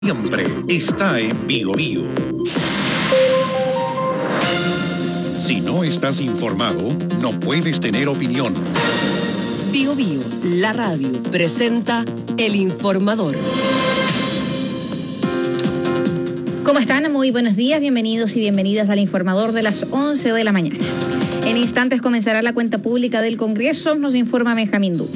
Siempre está en Bio Bio. Si no estás informado, no puedes tener opinión. Bio Bio, la radio, presenta El Informador. ¿Cómo están? Muy buenos días, bienvenidos y bienvenidas al Informador de las 11 de la mañana. En instantes comenzará la cuenta pública del Congreso, nos informa Benjamín Duque.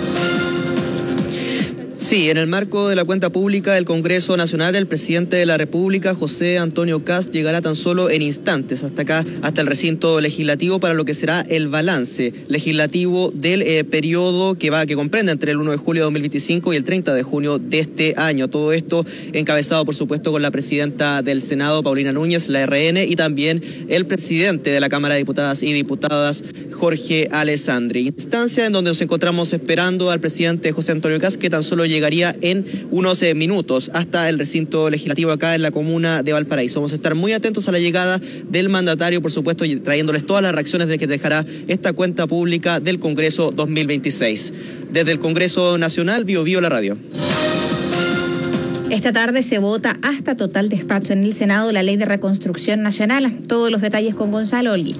Sí, en el marco de la cuenta pública del Congreso Nacional, el presidente de la República, José Antonio Kast, llegará tan solo en instantes hasta el recinto legislativo para lo que será el balance legislativo del periodo que comprende entre el 1 de julio de 2025 y el 30 de junio de este año. Todo esto encabezado, por supuesto, con la presidenta del Senado, Paulina Núñez, la RN, y también el presidente de la Cámara de Diputadas y Diputadas, Jorge Alessandri. Instancia en donde nos encontramos esperando al presidente José Antonio Kast, que tan solo llegaría en unos minutos hasta el recinto legislativo acá en la comuna de Valparaíso. Vamos a estar muy atentos a la llegada del mandatario, por supuesto, y trayéndoles todas las reacciones de que dejará esta cuenta pública del Congreso 2026. Desde el Congreso Nacional, Bio Bio, la radio. Esta tarde se vota hasta total despacho en el Senado la Ley de Reconstrucción Nacional. Todos los detalles con Gonzalo Olguín.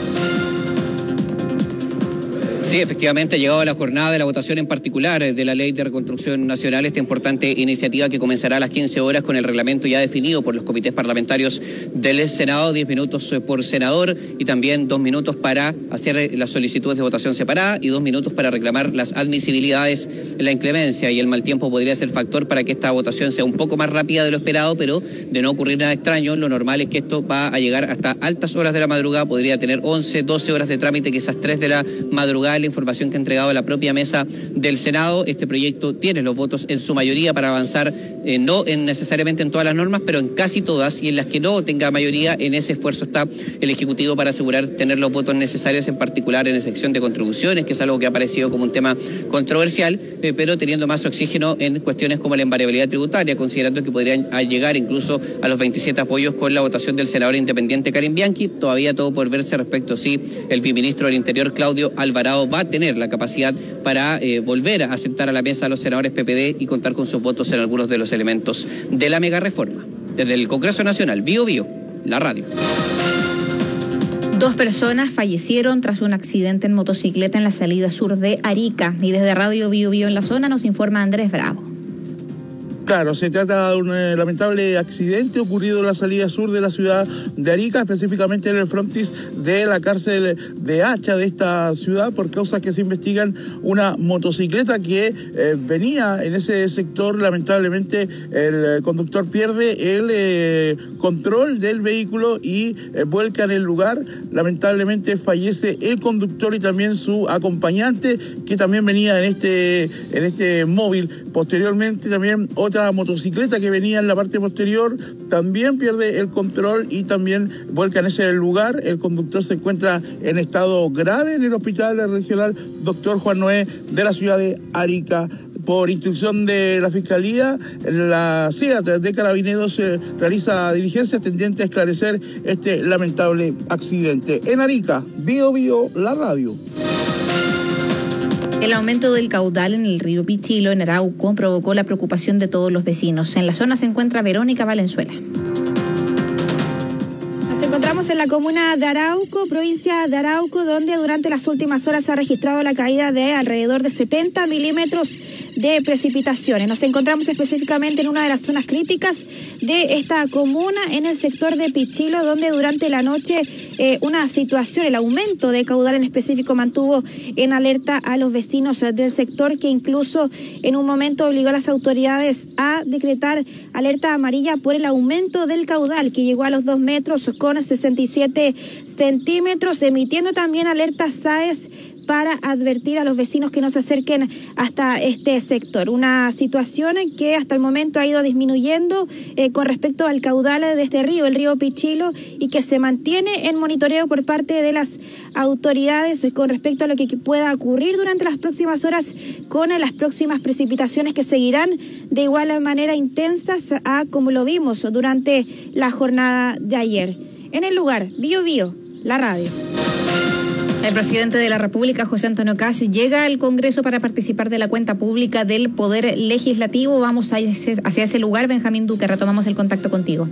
Sí, efectivamente ha llegado la jornada de la votación en particular de la Ley de Reconstrucción Nacional, esta importante iniciativa que comenzará a las 15 horas con el reglamento ya definido por los comités parlamentarios del Senado, 10 minutos por senador y también 2 minutos para hacer las solicitudes de votación separada y 2 minutos para reclamar las admisibilidades. La inclemencia y el mal tiempo podría ser factor para que esta votación sea un poco más rápida de lo esperado, pero de no ocurrir nada extraño, lo normal es que esto va a llegar hasta altas horas de la madrugada, podría tener 11, 12 horas de trámite, quizás 3 de la madrugada. La información que ha entregado la propia mesa del Senado, este proyecto tiene los votos en su mayoría para avanzar, no necesariamente en todas las normas, pero en casi todas, y en las que no tenga mayoría, en ese esfuerzo está el Ejecutivo para asegurar tener los votos necesarios, en particular en la sección de contribuciones, que es algo que ha aparecido como un tema controversial, pero teniendo más oxígeno en cuestiones como la invariabilidad tributaria, considerando que podrían llegar incluso a los 27 apoyos con la votación del senador independiente Karim Bianchi. Todavía todo por verse respecto si el viceministro del Interior, Claudio Alvarado, va a tener la capacidad para volver a sentar a la mesa a los senadores PPD y contar con sus votos en algunos de los elementos de la mega reforma. Desde el Congreso Nacional, Bio Bio, la radio. 2 personas fallecieron tras un accidente en motocicleta en la salida sur de Arica. Y desde Radio Bio Bio en la zona nos informa Andrés Bravo. Claro, se trata de un lamentable accidente ocurrido en la salida sur de la ciudad de Arica, específicamente en el frontis de la cárcel de Hacha de esta ciudad, por causas que se investigan. Una motocicleta que venía en ese sector. Lamentablemente el conductor pierde el control del vehículo y vuelca en el lugar. Lamentablemente fallece el conductor y también su acompañante, que también venía en este móvil. Posteriormente también otra motocicleta que venía en la parte posterior también pierde el control y también vuelca en ese lugar. El conductor se encuentra en estado grave en el Hospital Regional Dr. Juan Noé de la ciudad de Arica. Por instrucción de la Fiscalía, la CIA de Carabineros realiza diligencias tendientes a esclarecer este lamentable accidente. En Arica, Bio Bio, la radio. El aumento del caudal en el río Pichilo, en Arauco, provocó la preocupación de todos los vecinos. En la zona se encuentra Verónica Valenzuela. Nos encontramos en la comuna de Arauco, provincia de Arauco, donde durante las últimas horas se ha registrado la caída de alrededor de 70 milímetros de precipitaciones. Nos encontramos específicamente en una de las zonas críticas de esta comuna, en el sector de Pichilo, donde durante la noche una situación, el aumento de caudal en específico, mantuvo en alerta a los vecinos del sector, que incluso en un momento obligó a las autoridades a decretar alerta amarilla por el aumento del caudal, que llegó a los 2 metros con 67 centímetros, emitiendo también alerta SAES para advertir a los vecinos que no se acerquen hasta este sector. Una situación que hasta el momento ha ido disminuyendo con respecto al caudal de este río, el río Pichilo, y que se mantiene en monitoreo por parte de las autoridades con respecto a lo que pueda ocurrir durante las próximas horas con las próximas precipitaciones, que seguirán de igual manera intensas a como lo vimos durante la jornada de ayer. En el lugar, Bio Bio, la radio. El presidente de la República, José Antonio Kast, llega al Congreso para participar de la cuenta pública del Poder Legislativo. Vamos hacia ese lugar. Benjamín Duque, retomamos el contacto contigo.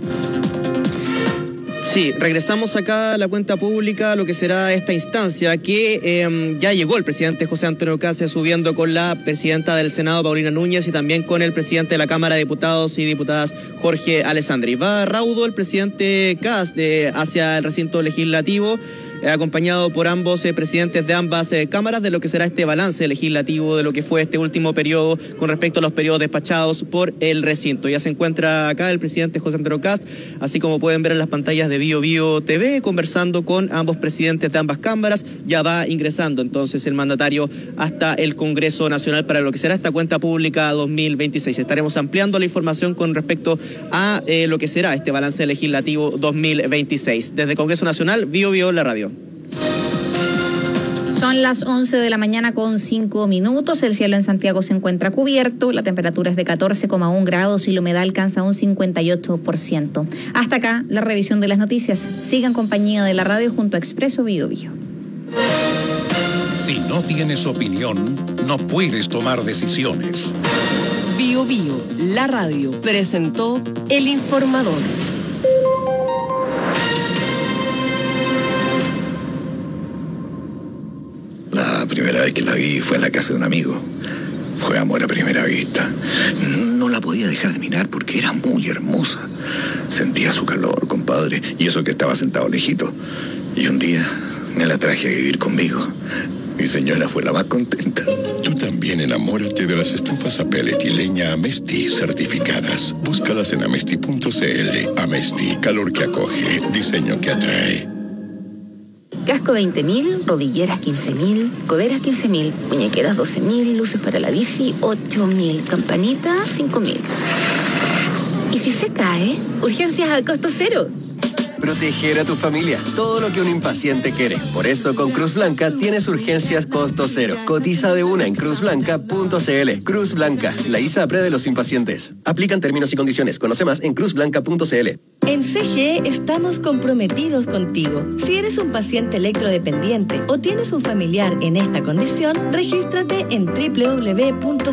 Sí, regresamos acá a la cuenta pública, lo que será esta instancia que ya llegó el presidente José Antonio Kast subiendo con la presidenta del Senado, Paulina Núñez, y también con el presidente de la Cámara de Diputados y Diputadas, Jorge Alessandri. Va raudo el presidente Kast hacia el recinto legislativo, acompañado por ambos presidentes de ambas cámaras, de lo que será este balance legislativo de lo que fue este último periodo con respecto a los periodos despachados por el recinto. Ya se encuentra acá el presidente José Antonio Kast, así como pueden ver en las pantallas de Bio Bio TV, conversando con ambos presidentes de ambas cámaras. Ya va ingresando entonces el mandatario hasta el Congreso Nacional para lo que será esta cuenta pública 2026. Estaremos ampliando la información con respecto a lo que será este balance legislativo 2026. Desde Congreso Nacional, Bio Bio, la radio. Son las 11 de la mañana con 5 minutos. El cielo en Santiago se encuentra cubierto. La temperatura es de 14,1 grados y la humedad alcanza un 58%. Hasta acá la revisión de las noticias. Siga en compañía de la radio junto a Expreso Bio Bio. Si no tienes opinión, no puedes tomar decisiones. Bio Bio, la radio, presentó El Informador. La primera vez que la vi fue en la casa de un amigo. Fue amor a primera vista. No la podía dejar de mirar porque era muy hermosa. Sentía su calor, compadre, y eso que estaba sentado lejito. Y un día me la traje a vivir conmigo. Mi señora fue la más contenta. Tú también enamórate de las estufas a pellet y leña Amesti certificadas. Búscalas en amesti.cl. Amesti, calor que acoge, diseño que atrae. Casco 20.000, rodilleras 15.000, coderas 15.000, muñequeras 12.000, luces para la bici 8.000, campanita 5.000. ¿Y si se cae? Urgencias a costo cero. Proteger a tu familia, todo lo que un impaciente quiere. Por eso con Cruz Blanca tienes urgencias costo cero. Cotiza de una en cruzblanca.cl. Cruz Blanca, la ISAPRE de los impacientes. Aplican términos y condiciones. Conoce más en cruzblanca.cl. En CGE estamos comprometidos contigo. Si eres un paciente electrodependiente o tienes un familiar en esta condición, regístrate en www.cge.cl.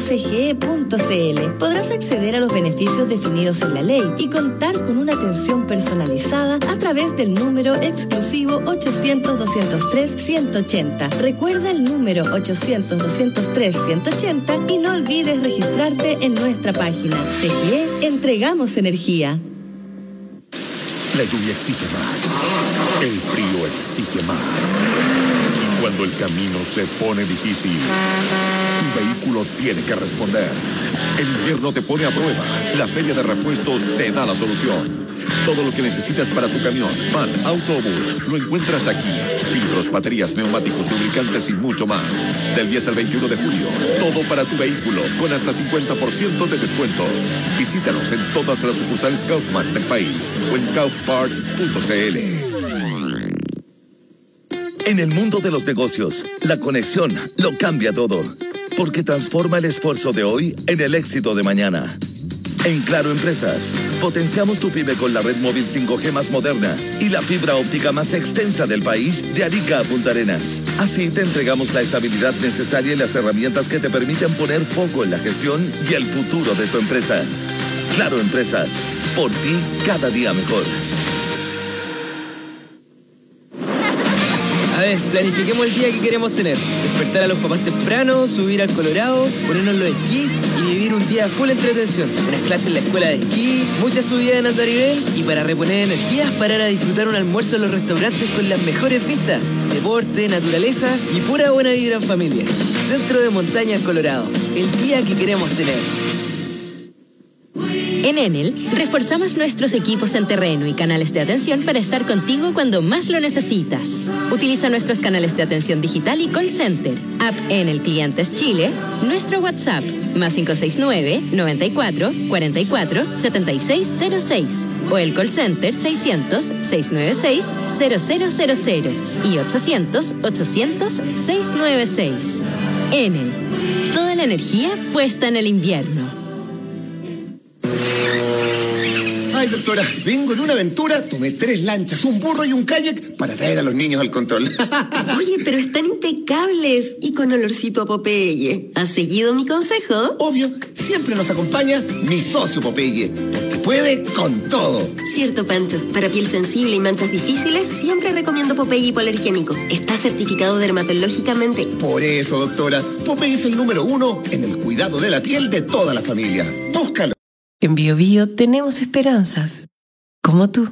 Podrás acceder a los beneficios definidos en la ley y contar con una atención personalizada a través del número exclusivo 800-203-180. Recuerda el número 800-203-180 y no olvides registrarte en nuestra página. CGE, entregamos energía. La lluvia exige más. El frío exige más. Y cuando el camino se pone difícil, tu vehículo tiene que responder. El invierno te pone a prueba. La Feria de Repuestos te da la solución. Todo lo que necesitas para tu camión, van, autobús, lo encuentras aquí. Filtros, baterías, neumáticos, lubricantes y mucho más. Del 10 al 21 de julio, todo para tu vehículo, con hasta 50% de descuento. Visítanos en todas las sucursales Kaufman del país o en kaufparts.cl. En el mundo de los negocios, la conexión lo cambia todo, porque transforma el esfuerzo de hoy en el éxito de mañana. En Claro Empresas, potenciamos tu pyme con la red móvil 5G más moderna y la fibra óptica más extensa del país, de Arica a Punta Arenas. Así te entregamos la estabilidad necesaria y las herramientas que te permiten poner foco en la gestión y el futuro de tu empresa. Claro Empresas, por ti cada día mejor. A ver, planifiquemos el día que queremos tener. Despertar a los papás temprano, subir al Colorado, ponernos los esquís y vivir un día full entretención. Unas clases en la escuela de esquí, muchas subidas en alto nivel y para reponer energías, parar a disfrutar un almuerzo en los restaurantes con las mejores vistas. Deporte, naturaleza y pura buena vibra en familia. Centro de Montaña en Colorado. El día que queremos tener. En Enel, reforzamos nuestros equipos en terreno y canales de atención para estar contigo cuando más lo necesitas. Utiliza nuestros canales de atención digital y call center, app Enel Clientes Chile, nuestro WhatsApp, más 569-94-44-7606, o el call center 600-696-0000 y 800-800-696. Enel, toda la energía puesta en el invierno. Hay Ay, doctora, vengo de una aventura, tomé 3 lanchas, un burro y un kayak para traer a los niños al control. Oye, pero están impecables y con olorcito a Popeye. ¿Has seguido mi consejo? Obvio, siempre nos acompaña mi socio Popeye, porque puede con todo. Cierto, Pancho. Para piel sensible y manchas difíciles, siempre recomiendo Popeye hipoalergénico. Está certificado dermatológicamente. Por eso, doctora, Popeye es el número 1 en el cuidado de la piel de toda la familia. Búscalo. En Bio Bio tenemos esperanzas, como tú.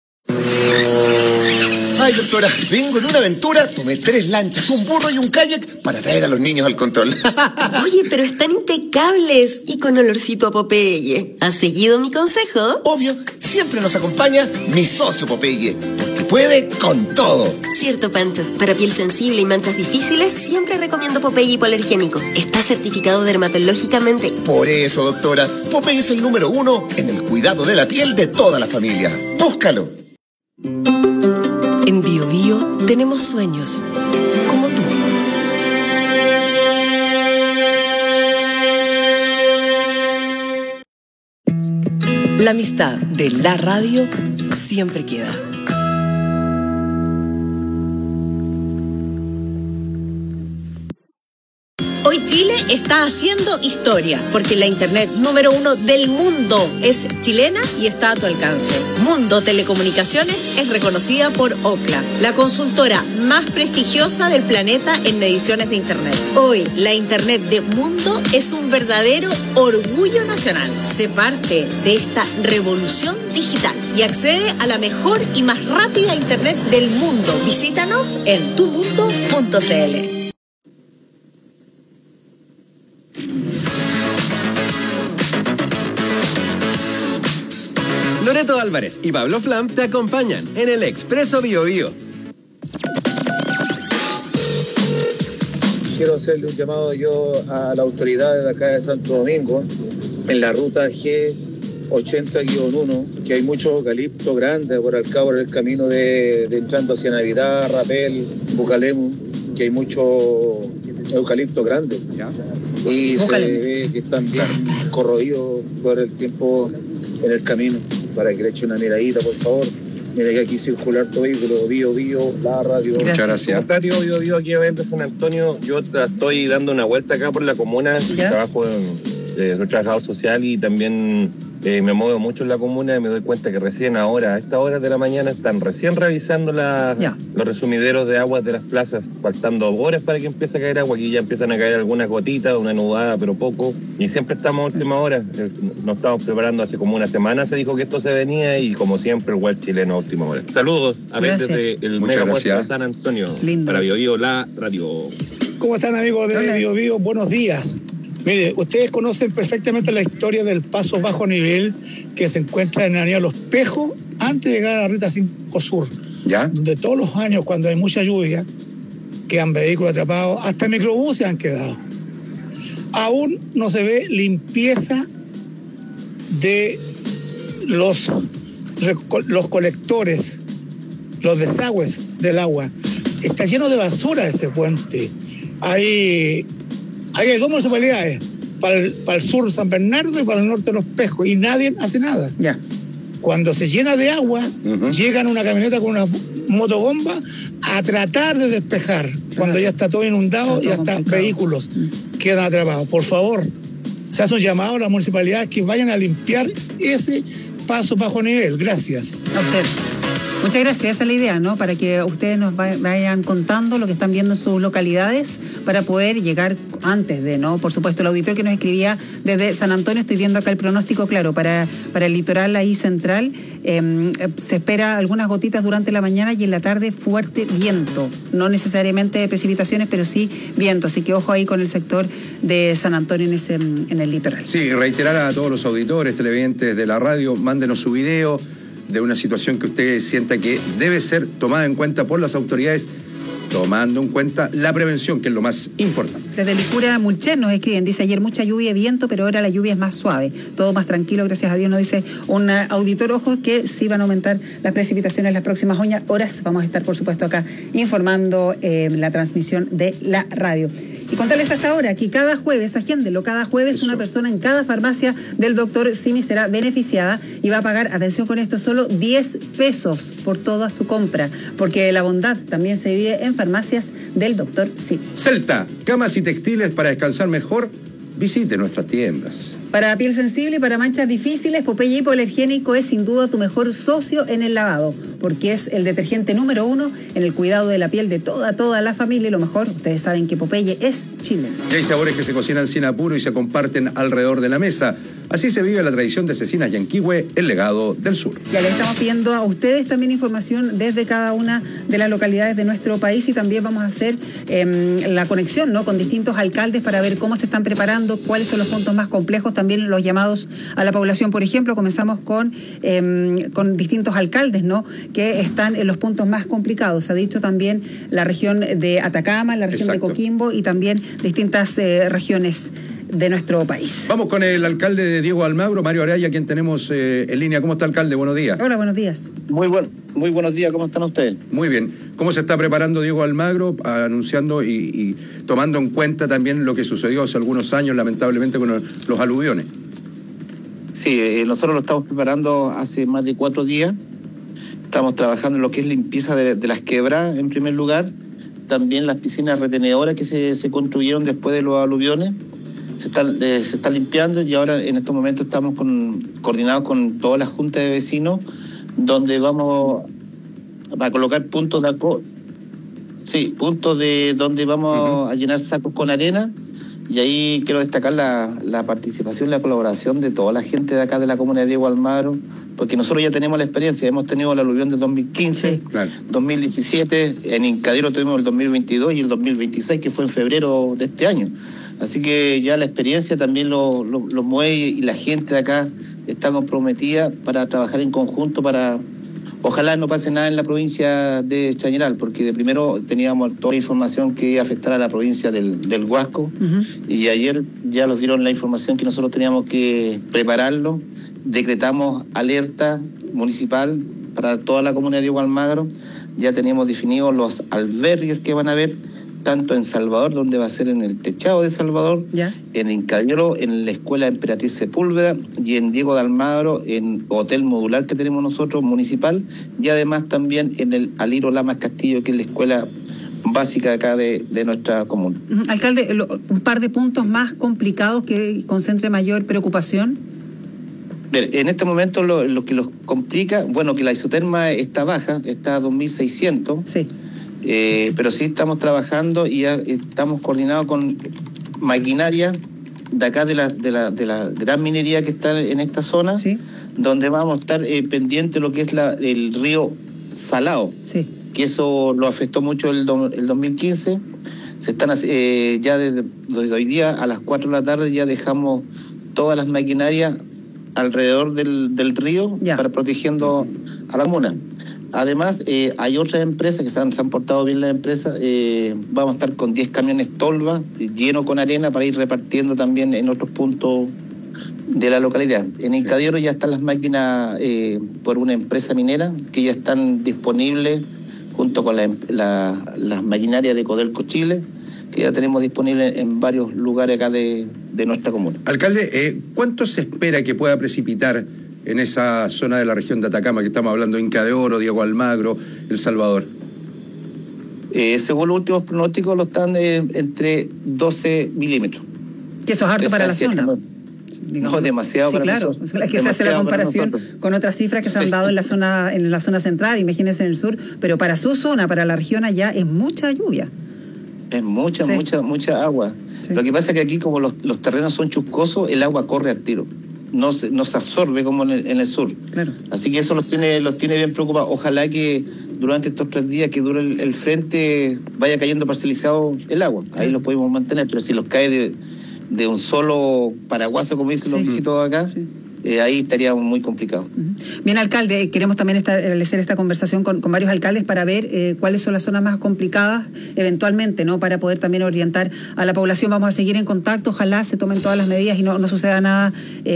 Ay, doctora, vengo de una aventura, tomé 3 lanchas, un burro y un kayak para traer a los niños al control. Oye, pero están impecables y con olorcito a Popeye. ¿Has seguido mi consejo? Obvio, siempre nos acompaña mi socio Popeye, porque puede con todo. Cierto, Pancho. Para piel sensible y manchas difíciles, siempre recomiendo Popeye hipoalergénico. Está certificado dermatológicamente. Por eso, doctora, Popeye es el número 1 en el cuidado de la piel de toda la familia. Búscalo. En Bio Bio tenemos sueños, como tú. La amistad de la radio siempre queda. Hoy Chile está haciendo historia, porque la internet número 1 del mundo es chilena y está a tu alcance. Mundo Telecomunicaciones es reconocida por Ookla, la consultora más prestigiosa del planeta en mediciones de internet. Hoy, la internet de Mundo es un verdadero orgullo nacional. Sé parte de esta revolución digital y accede a la mejor y más rápida internet del mundo. Visítanos en tumundo.cl. Loreto Álvarez y Pablo Flam te acompañan en el Expreso Bio Bio. Quiero hacerle un llamado yo a la autoridad de acá de Santo Domingo, en la ruta G80-1, que hay mucho eucalipto grande por acá, por el camino de entrando hacia Navidad, Rapel, Bucalemu, que hay mucho eucalipto grande. ¿Ya? Y Bucalemu. Se ve que están bien corroídos por el tiempo en el camino, para que le eche una miradita, por favor. Mira que aquí circular tu vehículo, Bio Bio, la radio. Muchas gracias. Bio Bio, aquí de San Antonio. Yo estoy dando una vuelta acá por la comuna. Trabajo soy trabajador social y también me muevo mucho en la comuna y me doy cuenta que recién ahora, a estas horas de la mañana, están recién revisando los resumideros de aguas de las plazas, faltando horas para que empiece a caer agua. Aquí ya empiezan a caer algunas gotitas, una nubada, pero poco. Y siempre estamos a última hora. Nos estamos preparando hace como una semana, se dijo que esto se venía y como siempre el Wild chileno a última hora. Saludos a desde el Mega Puerto de San Antonio. Lindo. Para Bio Bio, la radio. ¿Cómo están, amigos de Bio Bio? Buenos días. Mire, ustedes conocen perfectamente la historia del paso bajo nivel que se encuentra en la avenida Los Pejos antes de llegar a la Ruta 5 Sur. ¿Ya? Donde todos los años, cuando hay mucha lluvia, quedan vehículos atrapados, hasta microbuses han quedado. Aún no se ve limpieza de los colectores, los desagües del agua. Está lleno de basura ese puente. Ahí hay 2 municipalidades, para el sur San Bernardo y para el norte Los Pejos, y nadie hace nada. Ya. Cuando se llena de agua, llegan una camioneta con una motobomba a tratar de despejar. Claro. Cuando ya está todo inundado y hasta vehículos quedan atrapados. Por favor, se hace un llamado a las municipalidades que vayan a limpiar ese paso bajo nivel. Gracias. A usted. Muchas gracias, esa es la idea, ¿no? Para que ustedes nos vayan contando lo que están viendo en sus localidades para poder llegar antes de, ¿no? Por supuesto, el auditor que nos escribía desde San Antonio, estoy viendo acá el pronóstico, claro, para el litoral ahí central, se espera algunas gotitas durante la mañana y en la tarde fuerte viento, no necesariamente precipitaciones, pero sí viento, así que ojo ahí con el sector de San Antonio en el litoral. Sí, reiterar a todos los auditores, televidentes de la radio, mándenos su video de una situación que usted sienta que debe ser tomada en cuenta por las autoridades, tomando en cuenta la prevención, que es lo más importante. Desde Licura Mulchen nos escriben, dice ayer mucha lluvia y viento, pero ahora la lluvia es más suave, todo más tranquilo, gracias a Dios, nos dice un auditor. Ojo que sí van a aumentar las precipitaciones las próximas horas. Vamos a estar, por supuesto, acá informando la transmisión de la radio. Y contarles hasta ahora que cada jueves, agéndelo, cada jueves una persona en cada farmacia del Dr. Simi será beneficiada y va a pagar, atención con esto, solo 10 pesos por toda su compra, porque la bondad también se vive en farmacias del Dr. Simi. Celta, camas y textiles para descansar mejor. Visite nuestras tiendas. Para piel sensible y para manchas difíciles, Popeye Hipoalergénico es sin duda tu mejor socio en el lavado, porque es el detergente número 1 en el cuidado de la piel de toda la familia. Y lo mejor, ustedes saben que Popeye es chileno. Y hay sabores que se cocinan sin apuro y se comparten alrededor de la mesa. Así se vive la tradición de Cecinas Yanquihue, el legado del sur. Ya le estamos pidiendo a ustedes también información desde cada una de las localidades de nuestro país, y también vamos a hacer la conexión, ¿no?, con distintos alcaldes para ver cómo se están preparando, cuáles son los puntos más complejos, también los llamados a la población. Por ejemplo, comenzamos con distintos alcaldes, ¿no?, que están en los puntos más complicados. Se ha dicho también la región de Atacama, la región de Coquimbo y también distintas regiones de nuestro país. Vamos con el alcalde de Diego de Almagro, Mario Araya, quien tenemos en línea. ¿Cómo está, alcalde? Buenos días. Hola, buenos días. Muy buenos días, ¿cómo están ustedes? Muy bien. ¿Cómo se está preparando Diego de Almagro, anunciando y tomando en cuenta también lo que sucedió hace algunos años, lamentablemente, con los aluviones? Sí, nosotros lo estamos preparando hace más de 4 días. Estamos trabajando en lo que es limpieza de las quebradas, en primer lugar. También las piscinas retenedoras que se construyeron después de los aluviones. Se está limpiando, y ahora en estos momentos estamos coordinados con toda la junta de vecinos, donde vamos a colocar puntos de donde vamos a llenar sacos con arena. Y ahí quiero destacar la participación, la colaboración de toda la gente de acá de la comuna de Diego de Almagro, porque nosotros ya tenemos la experiencia. Hemos tenido el aluvión del 2015, sí, claro, 2017, en Incadero tuvimos el 2022 y el 2026, que fue en febrero de este año. Así que ya la experiencia también lo mueve, y la gente de acá está comprometida para trabajar en conjunto para... Ojalá no pase nada en la provincia de Chañaral, porque de primero teníamos toda la información que iba a afectar a la provincia del Huasco, y ayer ya nos dieron la información que nosotros teníamos que prepararlo. Decretamos alerta municipal para toda la comuna de Diego de Almagro. Ya teníamos definidos los albergues que van a haber, tanto en Salvador, donde va a ser en el techado de Salvador, ¿ya?, en Incadero, en la Escuela Emperatriz Sepúlveda, y en Diego de Almagro, en hotel modular que tenemos nosotros, municipal, y además también en el Aliro Lamas Castillo, que es la escuela básica acá de nuestra comuna. Alcalde, un par de puntos más complicados que concentre mayor preocupación. En este momento lo que los complica, bueno, que la isoterma está baja, está a 2.600. Sí. Pero sí estamos trabajando y ya estamos coordinados con maquinaria de acá de la gran minería que está en esta zona, sí, donde vamos a estar pendiente de lo que es el río Salao, sí, que eso lo afectó mucho el 2015. Se están ya desde hoy día a las 4 de la tarde ya dejamos todas las maquinarias alrededor del río, para protegiendo a la comuna. Además, hay otras empresas que se han portado bien. Las empresas, vamos a estar con 10 camiones tolva llenos con arena para ir repartiendo también en otros puntos de la localidad. En Incadero ya están las máquinas por una empresa minera que ya están disponibles junto con las maquinarias de Codelco Chile, que ya tenemos disponibles en varios lugares acá de nuestra comuna. Alcalde, ¿cuánto se espera que pueda precipitar en esa zona de la región de Atacama que estamos hablando, Inca de Oro, Diego de Almagro, El Salvador? Según los últimos pronósticos, lo están entre 12 milímetros. Que eso es harto para la zona. No, demasiado. Sí, para claro. Nosotros. Es que se hace la comparación con otras cifras que se han dado en la zona central, imagínense en el sur, pero para su zona, para la región allá, es mucha lluvia. Es mucha agua. Sí. Lo que pasa es que aquí, como los terrenos son chuscosos, el agua corre al tiro. No se absorbe como en el sur. Claro. Así que eso los tiene bien preocupados. Ojalá que durante estos 3 días que dure el frente vaya cayendo parcializado el agua. Claro. Ahí los podemos mantener, pero si los cae de un solo paraguaso, como dicen los viejitos acá, ahí estaría muy complicado. Bien, alcalde, queremos también establecer esta conversación con varios alcaldes para ver cuáles son las zonas más complicadas eventualmente, ¿no?, para poder también orientar a la población. Vamos a seguir en contacto, ojalá se tomen todas las medidas y no suceda nada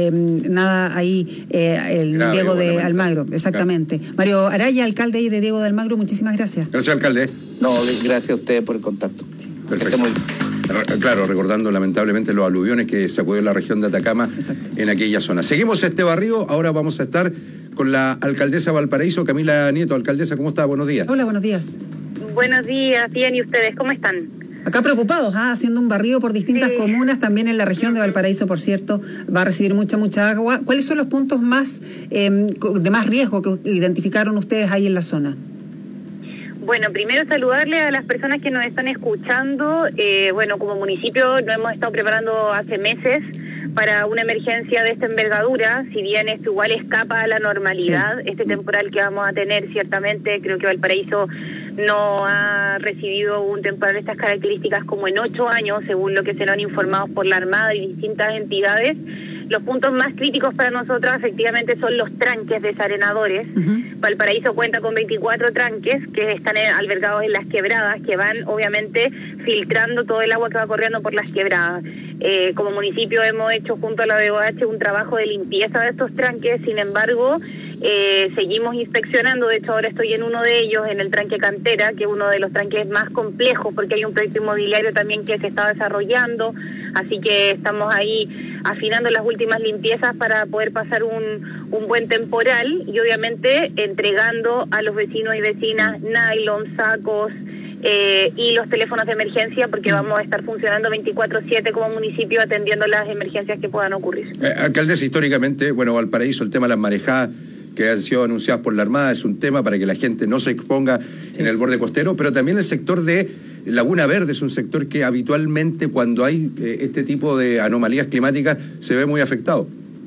ahí Diego de Almagro, exactamente. Claro. Mario Araya, alcalde ahí de Diego de Almagro, muchísimas gracias. Gracias, alcalde. No, gracias a ustedes por el contacto. Sí. Perfecto. Muy bien. Claro, recordando lamentablemente los aluviones que sacudió la región de Atacama. Exacto. En aquella zona. Seguimos este barrio, ahora vamos a estar con la alcaldesa de Valparaíso, Camila Nieto. Alcaldesa, ¿cómo está? Buenos días. Hola, buenos días. Buenos días, bien, ¿y ustedes cómo están? Acá preocupados, haciendo un barrido por distintas comunas, también en la región de Valparaíso, por cierto, va a recibir mucha agua. ¿Cuáles son los puntos más de más riesgo que identificaron ustedes ahí en la zona? Bueno, primero saludarle a las personas que nos están escuchando. Bueno, como municipio nos hemos estado preparando hace meses para una emergencia de esta envergadura, si bien esto igual escapa a la normalidad, este temporal que vamos a tener, ciertamente, creo que Valparaíso no ha recibido un temporal de estas características como en 8 años, según lo que se nos han informado por la Armada y distintas entidades. Los puntos más críticos para nosotros efectivamente son los tranques desarenadores. Valparaíso cuenta con 24 tranques que están albergados en las quebradas, que van obviamente filtrando todo el agua que va corriendo por las quebradas. Como municipio hemos hecho junto a la DOH un trabajo de limpieza de estos tranques, sin embargo seguimos inspeccionando. De hecho ahora estoy en uno de ellos, en el tranque Cantera, que es uno de los tranques más complejos porque hay un proyecto inmobiliario también que se está desarrollando, así que estamos ahí afinando las últimas limpiezas para poder pasar un buen temporal y obviamente entregando a los vecinos y vecinas nylon, sacos y los teléfonos de emergencia, porque vamos a estar funcionando 24/7 como municipio atendiendo las emergencias que puedan ocurrir. Alcaldesa, históricamente, bueno, Valparaíso, el tema de las marejadas que han sido anunciadas por la Armada es un tema para que la gente no se exponga en el borde costero, pero también el sector de Laguna Verde es un sector que habitualmente cuando hay este tipo de anomalías climáticas se ve muy afectado.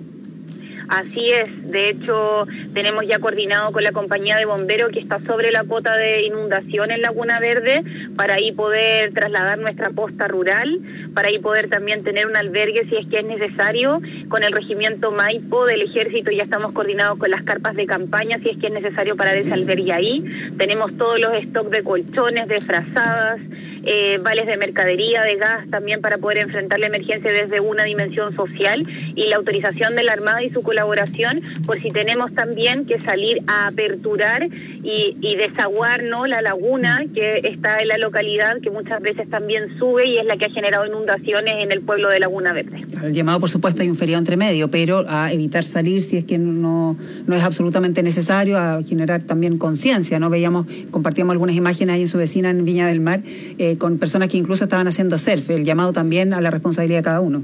Así es, de hecho tenemos ya coordinado con la compañía de bomberos que está sobre la cota de inundación en Laguna Verde para ahí poder trasladar nuestra posta rural, para ahí poder también tener un albergue si es que es necesario. Con el regimiento Maipo del Ejército ya estamos coordinados con las carpas de campaña si es que es necesario parar ese albergue ahí. Tenemos todos los stocks de colchones, de frazadas, vales de mercadería, de gas también para poder enfrentar la emergencia desde una dimensión social, y la autorización de la Armada y su colaboración por si tenemos también que salir a aperturar y desaguar, ¿no?, la laguna que está en la localidad, que muchas veces también sube y es la que ha generado inundaciones en el pueblo de Laguna Verde. El llamado, por supuesto, hay un feriado entre medio, pero a evitar salir si es que no es absolutamente necesario, a generar también conciencia, ¿no? Compartíamos algunas imágenes ahí en su vecina en Viña del Mar, con personas que incluso estaban haciendo surf. El llamado también a la responsabilidad de cada uno.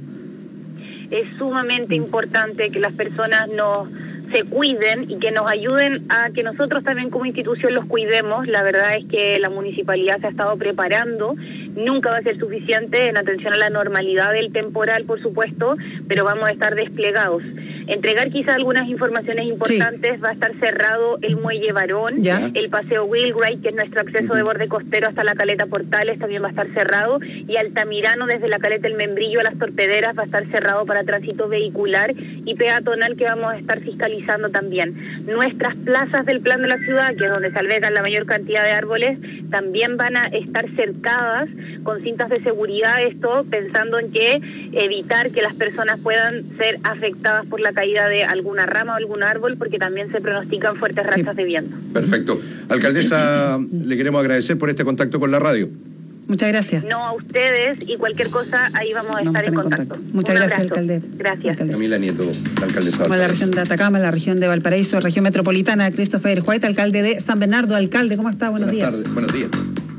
Es sumamente importante que las personas se cuiden y que nos ayuden a que nosotros también como institución los cuidemos. La verdad es que la municipalidad se ha estado preparando, nunca va a ser suficiente en atención a la normalidad del temporal, por supuesto, pero vamos a estar desplegados. Entregar quizá algunas informaciones importantes. Sí. Va a estar cerrado el Muelle Barón, el Paseo Wheelwright, que es nuestro acceso de borde costero hasta la Caleta Portales, también va a estar cerrado, y Altamirano desde la Caleta El Membrillo a las Torpederas va a estar cerrado para tránsito vehicular y peatonal, que vamos a estar fiscalizando también. Nuestras plazas del plan de la ciudad, que es donde se albergan la mayor cantidad de árboles, también van a estar cercadas con cintas de seguridad, esto pensando en que evitar que las personas puedan ser afectadas por la caída de alguna rama o algún árbol, porque también se pronostican fuertes rachas de viento. Perfecto. Alcaldesa, le queremos agradecer por este contacto con la radio. Muchas gracias. No, a ustedes, y cualquier cosa, ahí vamos a estar en contacto. Muchas gracias, alcalde. Gracias. Camila Nieto, alcaldesa de la región de Atacama, la región de Valparaíso, región metropolitana, Christopher White, alcalde de San Bernardo. Alcalde, ¿cómo está? Buenos días. Buenos días.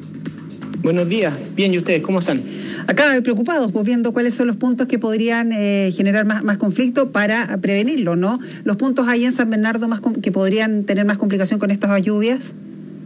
Buenos días. Bien, ¿y ustedes cómo están? Acá preocupados, pues viendo cuáles son los puntos que podrían generar más conflicto para prevenirlo, ¿no? Los puntos ahí en San Bernardo que podrían tener más complicación con estas lluvias.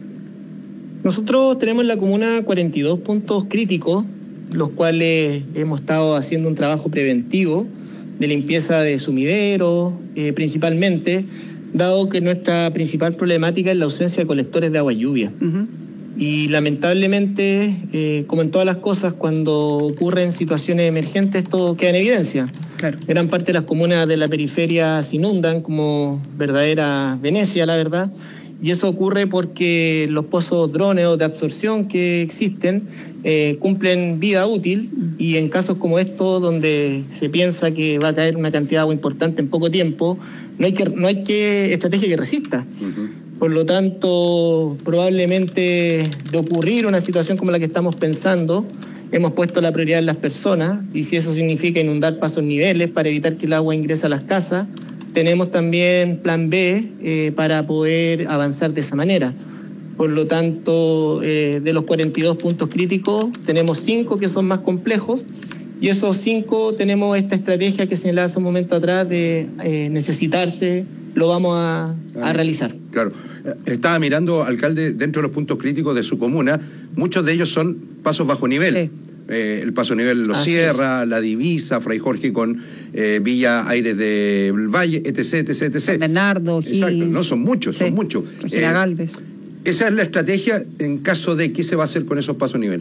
Nosotros tenemos en la comuna 42 puntos críticos, los cuales hemos estado haciendo un trabajo preventivo de limpieza de sumideros, principalmente, dado que nuestra principal problemática es la ausencia de colectores de agua lluvia. Y lamentablemente, como en todas las cosas, cuando ocurren situaciones emergentes, todo queda en evidencia. Claro. Gran parte de las comunas de la periferia se inundan como verdadera Venecia, la verdad. Y eso ocurre porque los pozos drones o de absorción que existen cumplen vida útil, y en casos como estos, donde se piensa que va a caer una cantidad de agua importante en poco tiempo, no hay estrategia que resista. Por lo tanto, probablemente de ocurrir una situación como la que estamos pensando, Hemos puesto la prioridad en las personas, y si eso significa inundar pasos niveles para evitar que el agua ingrese a las casas, tenemos también plan B para poder avanzar de esa manera. Por lo tanto, de los 42 puntos críticos, tenemos 5 que son más complejos, y esos 5 tenemos esta estrategia que señalaba hace un momento atrás de necesitarse, lo vamos a realizar. Claro. Estaba mirando, alcalde, dentro de los puntos críticos de su comuna, muchos de ellos son pasos bajo nivel. Sí. El paso nivel Los Sierra, La Divisa, Fray Jorge con Villa Aires del Valle, etc. San Bernardo, Gil. Exacto, no son muchos, son muchos. Regina Galvez. Esa es la estrategia en caso de qué se va a hacer con esos pasos nivel.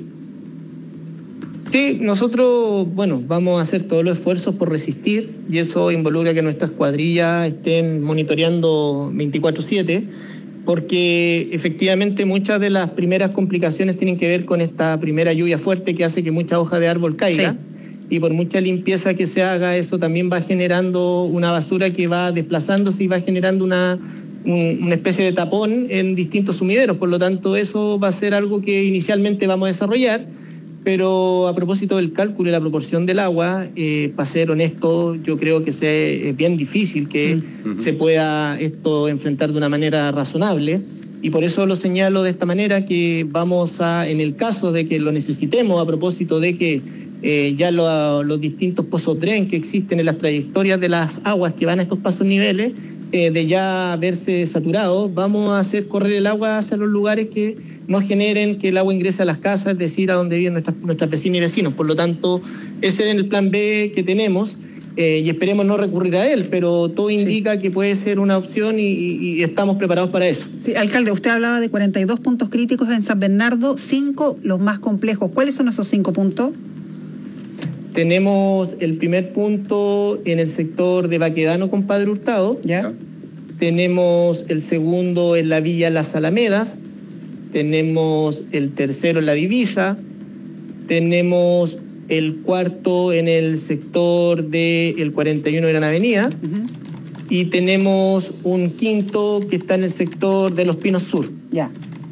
Sí, nosotros, vamos a hacer todos los esfuerzos por resistir, y eso involucra que nuestras cuadrillas estén monitoreando 24/7, porque efectivamente muchas de las primeras complicaciones tienen que ver con esta primera lluvia fuerte que hace que mucha hoja de árbol caiga, y por mucha limpieza que se haga, eso también va generando una basura que va desplazándose y va generando una especie de tapón en distintos sumideros. Por lo tanto, eso va a ser algo que inicialmente vamos a desarrollar, pero a propósito del cálculo y la proporción del agua, para ser honesto, yo creo que es bien difícil que se pueda esto enfrentar de una manera razonable, y por eso lo señalo de esta manera, que vamos a, en el caso de que lo necesitemos, a propósito de que ya los distintos pozos dren que existen en las trayectorias de las aguas que van a estos pasos niveles, de ya verse saturados, vamos a hacer correr el agua hacia los lugares que no generen que el agua ingrese a las casas, es decir, a donde viven nuestras vecinas y vecinos. Por lo tanto, ese es el plan B que tenemos, y esperemos no recurrir a él, pero todo indica que puede ser una opción y estamos preparados para eso. Sí, alcalde, usted hablaba de 42 puntos críticos en San Bernardo, 5 los más complejos. ¿Cuáles son esos 5 puntos? Tenemos el primer punto en el sector de Baquedano con Padre Hurtado. ¿Ya? Tenemos el segundo en la Villa Las Alamedas. Tenemos el tercero en La Divisa. Tenemos el cuarto en el sector del 41 de Gran Avenida. Y tenemos un quinto que está en el sector de Los Pinos Sur. Ya.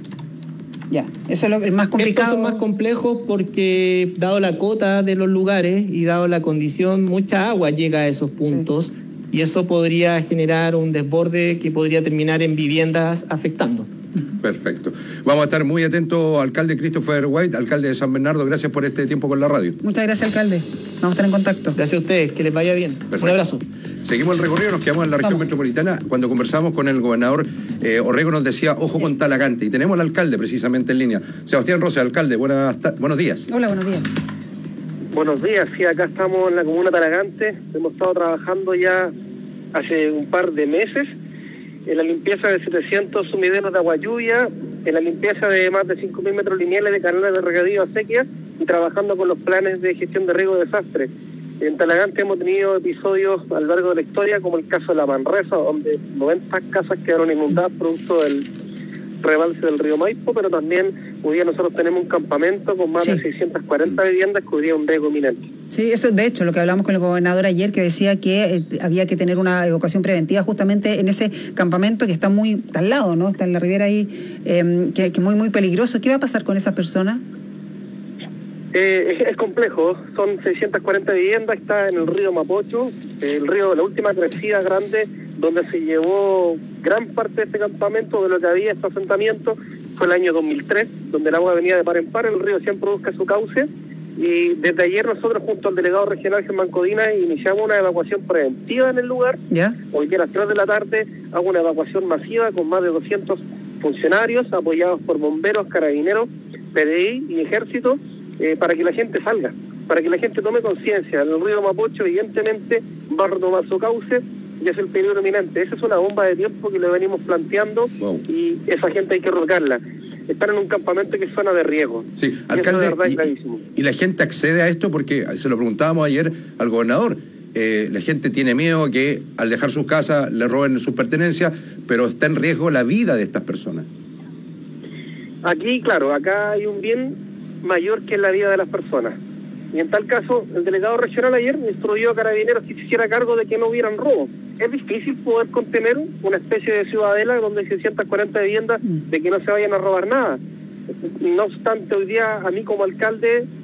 Eso es el más complicado. Estos son más complejos porque, dado la cota de los lugares y dado la condición, mucha agua llega a esos puntos, y eso podría generar un desborde que podría terminar en viviendas afectando. Perfecto. Vamos a estar muy atentos, alcalde Christopher White, alcalde de San Bernardo. Gracias por este tiempo con la radio. Muchas gracias, alcalde. Vamos a estar en contacto. Gracias a ustedes, que les vaya bien. Perfecto. Un abrazo. Seguimos el recorrido, nos quedamos en la región metropolitana. Cuando conversamos con el gobernador Orrego nos decía, ojo con Talagante, y tenemos al alcalde precisamente en línea. Sebastián Rosa, alcalde, buenos días. Hola, buenos días. Buenos días, sí, acá estamos en la comuna Talagante. Hemos estado trabajando ya hace un par de meses en la limpieza de 700 sumideros de agua lluvia, en la limpieza de más de 5.000 metros lineales de canales de regadío a sequía, y trabajando con los planes de gestión de riego de desastre. En Talagante hemos tenido episodios a lo largo de la historia, como el caso de La Manresa, donde 90 casas quedaron inundadas producto del rebalse del río Maipo, pero también hoy día nosotros tenemos un campamento con más de 640 viviendas que hoy día es un riesgo inminente. Sí, eso de hecho lo que hablamos con el gobernador ayer, que decía que había que tener una evacuación preventiva justamente en ese campamento que está muy al lado, ¿no? Está en la ribera ahí, que es muy peligroso. ¿Qué va a pasar con esas personas? Es complejo, son 640 viviendas, está en el río Mapocho, el río, la última crecida grande donde se llevó gran parte de este campamento, de lo que había este asentamiento, fue el año 2003, donde el agua venía de par en par, el río siempre busca su cauce, y desde ayer nosotros junto al delegado regional Germán Codina iniciamos una evacuación preventiva en el lugar. Hoy día a las 3 de la tarde hago una evacuación masiva con más de 200 funcionarios apoyados por bomberos, carabineros, PDI y ejército, para que la gente salga, para que la gente tome conciencia. El río Mapocho evidentemente va a retomar su cauce y es el peligro inminente. Esa es una bomba de tiempo que le venimos planteando y esa gente hay que rodearla. Están en un campamento que es zona de riesgo. Sí, alcalde, y la gente accede a esto porque se lo preguntábamos ayer al gobernador. La gente tiene miedo que al dejar sus casas le roben sus pertenencias, pero está en riesgo la vida de estas personas. Aquí, claro, acá hay un bien mayor que la vida de las personas. Y en tal caso, el delegado regional ayer instruyó a carabineros que se hiciera cargo de que no hubieran robo. Es difícil poder contener una especie de ciudadela donde hay 640 viviendas de que no se vayan a robar nada. No obstante, hoy día a mí como alcalde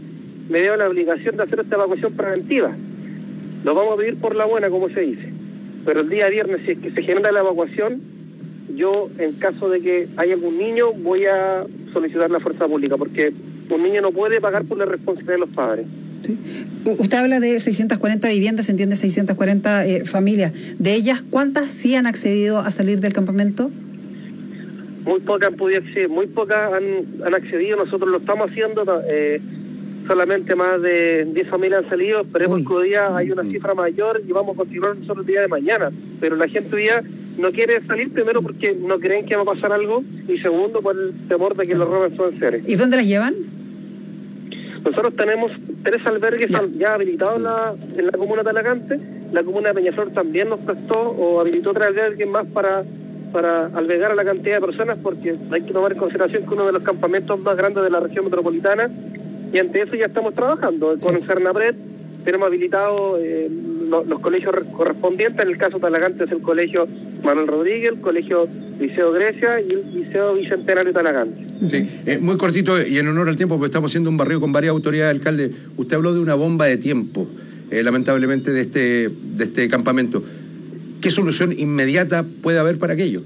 me veo la obligación de hacer esta evacuación preventiva. Lo vamos a pedir por la buena, como se dice. Pero el día viernes, si es que se genera la evacuación, yo, en caso de que haya algún niño, voy a solicitar la fuerza pública, porque un niño no puede pagar por la responsabilidad de los padres. Sí. Usted habla de 640 viviendas, se entiende 640 familias. De ellas, ¿cuántas sí han accedido a salir del campamento? Muy pocas han podido acceder, muy pocas han accedido. Nosotros lo estamos haciendo, solamente más de 10 familias han salido. Esperemos que hoy día hay una cifra mayor y vamos a continuar nosotros el día de mañana. Pero la gente hoy día no quiere salir, primero porque no creen que va a pasar algo, y segundo por el temor de que los roben sus enseres. ¿Y dónde las llevan? Nosotros tenemos 3 albergues ya habilitados en la comuna de Talagante. La comuna de Peñaflor también nos prestó o habilitó 3 albergues más para albergar a la cantidad de personas, porque hay que tomar en consideración que uno de los campamentos más grandes de la región metropolitana, y ante eso ya estamos trabajando. Con el Cernapred tenemos habilitados los colegios correspondientes. En el caso de Talagante es el colegio Manuel Rodríguez, el colegio Liceo Grecia y el Liceo Bicentenario Talagante. Sí, muy cortito y en honor al tiempo, porque estamos haciendo un barrio con varias autoridades, alcalde. Usted habló de una bomba de tiempo, lamentablemente, de este campamento. ¿Qué solución inmediata puede haber para aquello?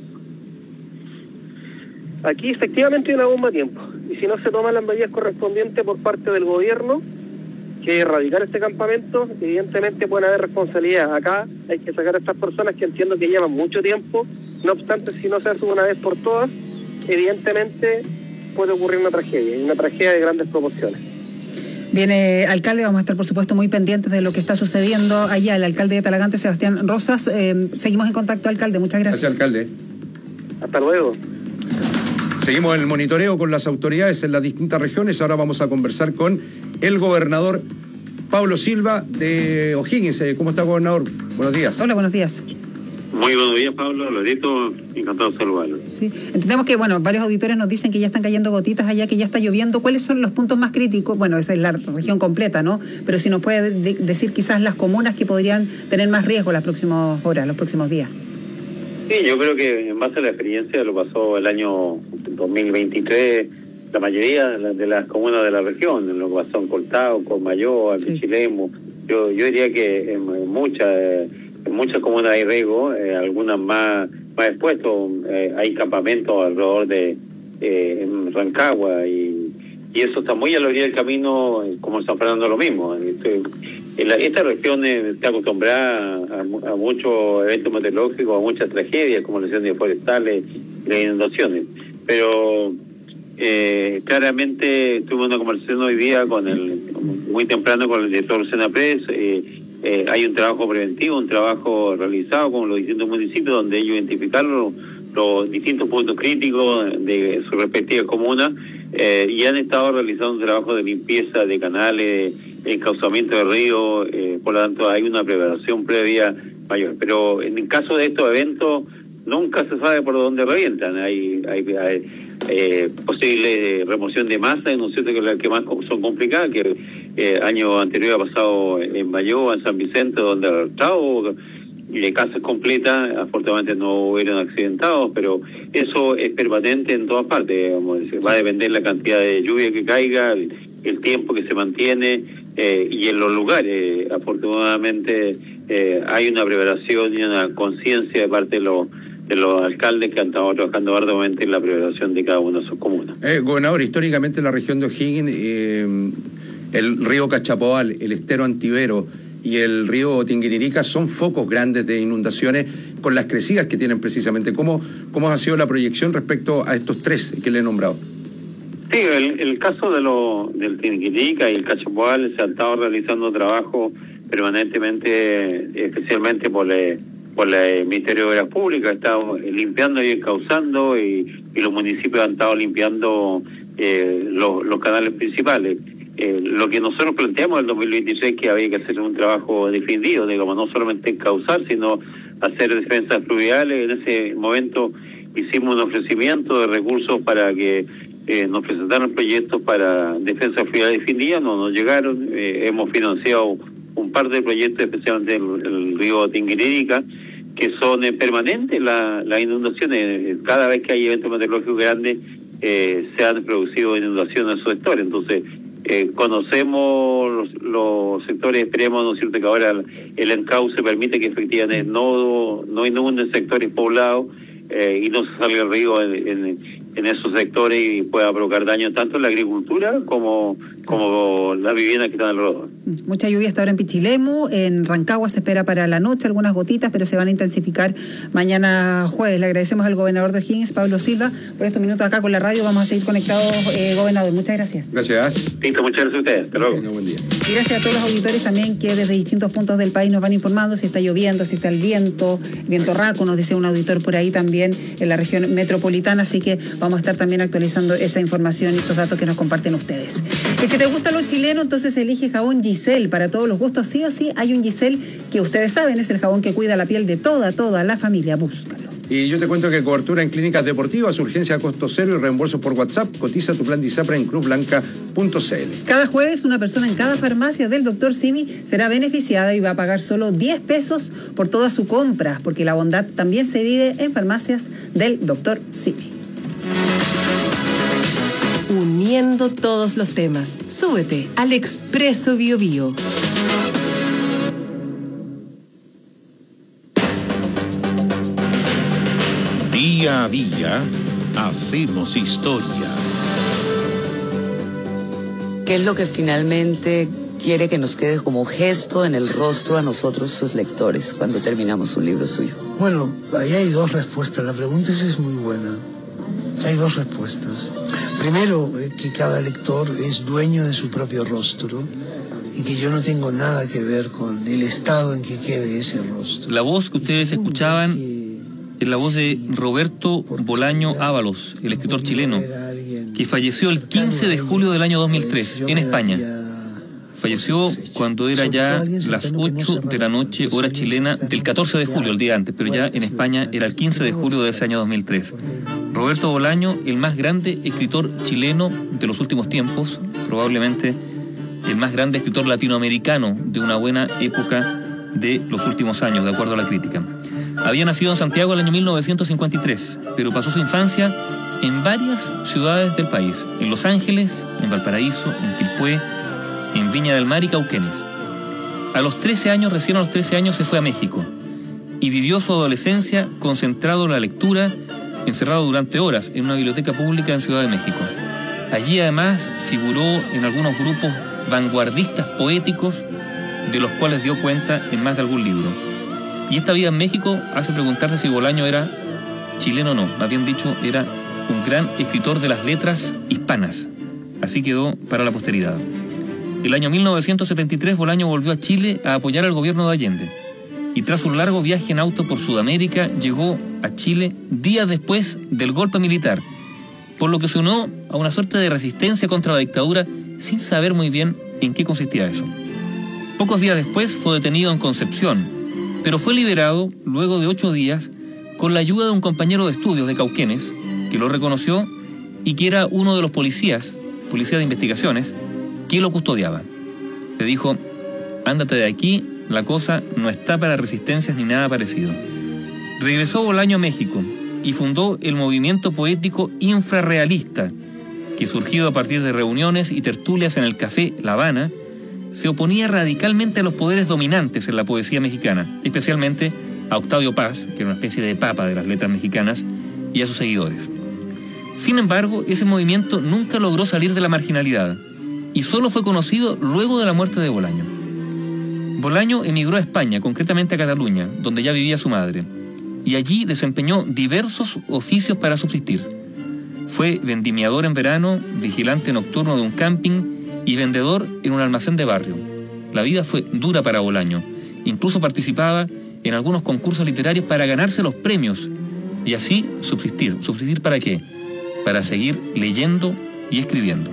Aquí efectivamente hay una bomba de tiempo, y si no se toman las medidas correspondientes por parte del gobierno, que erradicar este campamento, evidentemente pueden haber responsabilidad. Acá hay que sacar a estas personas que entiendo que llevan mucho tiempo. No obstante, si no se hace una vez por todas, evidentemente puede ocurrir una tragedia de grandes proporciones. Bien, alcalde, vamos a estar por supuesto muy pendientes de lo que está sucediendo allá. El alcalde de Talagante, Sebastián Rosas. Seguimos en contacto, alcalde. Muchas gracias. Gracias, alcalde. Hasta luego. Seguimos en el monitoreo con las autoridades en las distintas regiones. Ahora vamos a conversar con el gobernador Pablo Silva de O'Higgins. ¿Cómo está, gobernador? Buenos días. Hola, buenos días. Muy buenos días, Pablo. Lorito, encantado de saludarlo. Sí, entendemos que, varios auditores nos dicen que ya están cayendo gotitas allá, que ya está lloviendo. ¿Cuáles son los puntos más críticos? Bueno, esa es la región completa, ¿no? Pero si nos puede decir quizás las comunas que podrían tener más riesgo las próximas horas, los próximos días. Sí, yo creo que en base a la experiencia de lo pasó el año 2023, la mayoría de las comunas de la región, lo que pasó en Coltao, Comayó, Pichilemu, yo diría que en muchas comunas hay riesgo, algunas más expuestos, hay campamentos alrededor de Rancagua y eso está muy a la orilla del camino, como San Fernando lo mismo. Esta región está acostumbrada a muchos eventos meteorológicos, a muchas tragedias como las incendios forestales, las inundaciones, pero claramente tuve una conversación hoy día muy temprano con el director Senapred. Hay un trabajo preventivo, un trabajo realizado con los distintos municipios donde ellos identificaron los distintos puntos críticos de sus respectivas comunas y han estado realizando un trabajo de limpieza de canales, encauzamiento de ríos, por lo tanto hay una preparación previa mayor. Pero en el caso de estos eventos nunca se sabe por dónde revientan. Hay posible remoción de masa, ¿no es cierto?, que las que más son complicadas, que año anterior ha pasado en Mayó, en San Vicente, donde ha estado casas completas, afortunadamente no hubieron accidentados, pero eso es permanente en todas partes, vamos a decir. Va a depender la cantidad de lluvia que caiga, el tiempo que se mantiene y en los lugares. Afortunadamente hay una preparación y una conciencia de parte de los alcaldes que han estado trabajando arduamente en la preparación de cada una de sus comunas. Gobernador, históricamente en la región de O'Higgins, el río Cachapoal, el estero Antivero y el río Tinguiririca son focos grandes de inundaciones con las crecidas que tienen precisamente. ¿Cómo ha sido la proyección respecto a estos 3 que le he nombrado? Sí, el caso del Tinguiririca y el Cachapoal se ha estado realizando trabajo permanentemente, especialmente por el Ministerio de Obras Públicas. Ha estado limpiando y encauzando y los municipios han estado limpiando los canales principales. Lo que nosotros planteamos en el 2023 que había que hacer un trabajo definido, digamos, no solamente encauzar, sino hacer defensas fluviales. En ese momento hicimos un ofrecimiento de recursos para que nos presentaron proyectos para defensas fluviales definidas, no nos llegaron. Hemos financiado un par de proyectos, especialmente el río Tinguiririca, que son permanentes las inundaciones. Cada vez que hay eventos meteorológicos grandes se han producido inundaciones en esos sectores. Entonces conocemos los sectores, esperemos, ¿no es cierto?, que ahora el encauce permite que efectivamente no inunden sectores poblados y no se salga el río en esos sectores y pueda provocar daño tanto en la agricultura como las viviendas que están alrededor. Mucha lluvia hasta ahora en Pichilemu, en Rancagua se espera para la noche algunas gotitas, pero se van a intensificar mañana jueves. Le agradecemos al gobernador de O'Higgins, Pablo Silva, por estos minutos acá con la radio. Vamos a seguir conectados, gobernador. Muchas gracias. Gracias. Listo, muchas gracias a ustedes. Hasta luego. Buen día. Y gracias a todos los auditores también que desde distintos puntos del país nos van informando si está lloviendo, si está el viento raco, nos dice un auditor por ahí también en la región metropolitana, así que vamos a estar también actualizando esa información y estos datos que nos comparten ustedes. Y si te gusta lo chileno, entonces elige jabón Giselle. Para todos los gustos, sí o sí, hay un Giselle que ustedes saben, es el jabón que cuida la piel de toda la familia. Búscalo. Y yo te cuento que cobertura en clínicas deportivas, urgencia a costo cero y reembolso por WhatsApp. Cotiza tu plan Disapra en cruzblanca.cl. Cada jueves, una persona en cada farmacia del Dr. Simi será beneficiada y va a pagar solo 10 pesos por toda su compra, porque la bondad también se vive en farmacias del Dr. Simi. Uniendo todos los temas. Súbete al Expreso Bio Bio. Día a día, hacemos historia. ¿Qué es lo que finalmente quiere que nos quede como gesto en el rostro a nosotros, sus lectores, cuando terminamos un libro suyo? Bueno, ahí hay dos respuestas. La pregunta esa es muy buena. Hay dos respuestas. Primero, que cada lector es dueño de su propio rostro y que yo no tengo nada que ver con el estado en que quede ese rostro. La voz que ustedes escuchaban es la voz de Roberto Bolaño Ábalos, el escritor chileno, que falleció el 15 de julio del año 2003 en España. Falleció cuando era ya las 8 de la noche, hora chilena, del 14 de julio, el día antes, pero ya en España era el 15 de julio de ese año 2003. Roberto Bolaño, el más grande escritor chileno de los últimos tiempos, probablemente el más grande escritor latinoamericano de una buena época de los últimos años, de acuerdo a la crítica. Había nacido en Santiago el año 1953, pero pasó su infancia en varias ciudades del país, en Los Ángeles, en Valparaíso, en Quilpué, en Viña del Mar y Cauquenes. Recién a los 13 años se fue a México y vivió su adolescencia concentrado en la lectura, encerrado durante horas en una biblioteca pública en Ciudad de México. Allí además figuró en algunos grupos vanguardistas poéticos de los cuales dio cuenta en más de algún libro. Y esta vida en México hace preguntarse si Bolaño era chileno o no. Más bien dicho, era un gran escritor de las letras hispanas. Así quedó para la posteridad. El año 1973 Bolaño volvió a Chile a apoyar al gobierno de Allende. Y tras un largo viaje en auto por Sudamérica, llegó a Chile días después del golpe militar, por lo que se unió a una suerte de resistencia contra la dictadura sin saber muy bien en qué consistía eso. Pocos días después fue detenido en Concepción, pero fue liberado luego de 8 días con la ayuda de un compañero de estudios de Cauquenes, que lo reconoció y que era uno de los policías de investigaciones, que lo custodiaba. Le dijo: ándate de aquí, la cosa no está para resistencias ni nada parecido. Regresó Bolaño a México y fundó el movimiento poético infrarrealista, que surgido a partir de reuniones y tertulias en el Café La Habana, se oponía radicalmente a los poderes dominantes en la poesía mexicana, especialmente a Octavio Paz, que era una especie de papa de las letras mexicanas, y a sus seguidores. Sin embargo, ese movimiento nunca logró salir de la marginalidad y solo fue conocido luego de la muerte de Bolaño. Bolaño emigró a España, concretamente a Cataluña, donde ya vivía su madre, y allí desempeñó diversos oficios para subsistir. Fue vendimiador en verano, vigilante nocturno de un camping y vendedor en un almacén de barrio. La vida fue dura para Bolaño. Incluso participaba en algunos concursos literarios para ganarse los premios y así subsistir. ¿Subsistir para qué? Para seguir leyendo y escribiendo.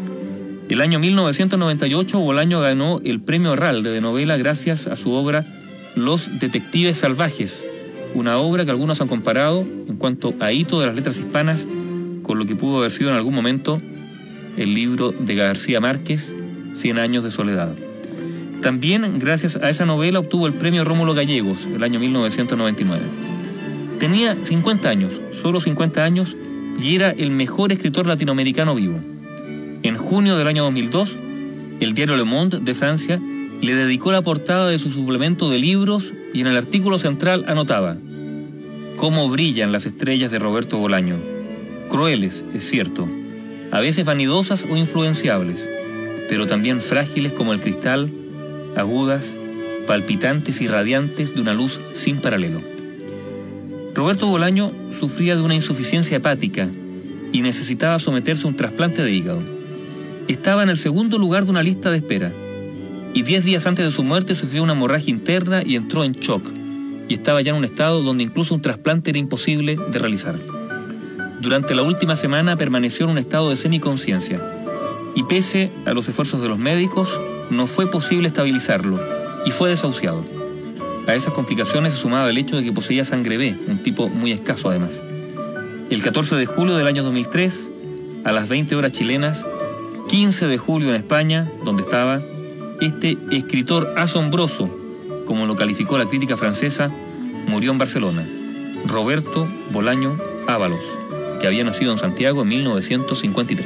El año 1998 Bolaño ganó el Premio Herralde de novela gracias a su obra Los Detectives Salvajes, una obra que algunos han comparado en cuanto a hito de las letras hispanas con lo que pudo haber sido en algún momento el libro de García Márquez, 100 años de soledad. También, gracias a esa novela, obtuvo el premio Rómulo Gallegos, el año 1999. Tenía 50 años, solo 50 años, y era el mejor escritor latinoamericano vivo. En junio del año 2002, el diario Le Monde de Francia le dedicó la portada de su suplemento de libros y en el artículo central anotaba: «Cómo brillan las estrellas de Roberto Bolaño. Crueles, es cierto, a veces vanidosas o influenciables, pero también frágiles como el cristal, agudas, palpitantes y radiantes de una luz sin paralelo». Roberto Bolaño sufría de una insuficiencia hepática y necesitaba someterse a un trasplante de hígado. Estaba en el segundo lugar de una lista de espera y 10 días antes de su muerte sufrió una hemorragia interna y entró en shock, y estaba ya en un estado donde incluso un trasplante era imposible de realizar. Durante la última semana permaneció en un estado de semiconsciencia y pese a los esfuerzos de los médicos no fue posible estabilizarlo y fue desahuciado. A esas complicaciones se sumaba el hecho de que poseía sangre B, un tipo muy escaso además. El 14 de julio del año 2003, a las 20 horas chilenas, 15 de julio en España, donde estaba, este escritor asombroso, como lo calificó la crítica francesa, murió en Barcelona. Roberto Bolaño Ábalos, que había nacido en Santiago en 1953.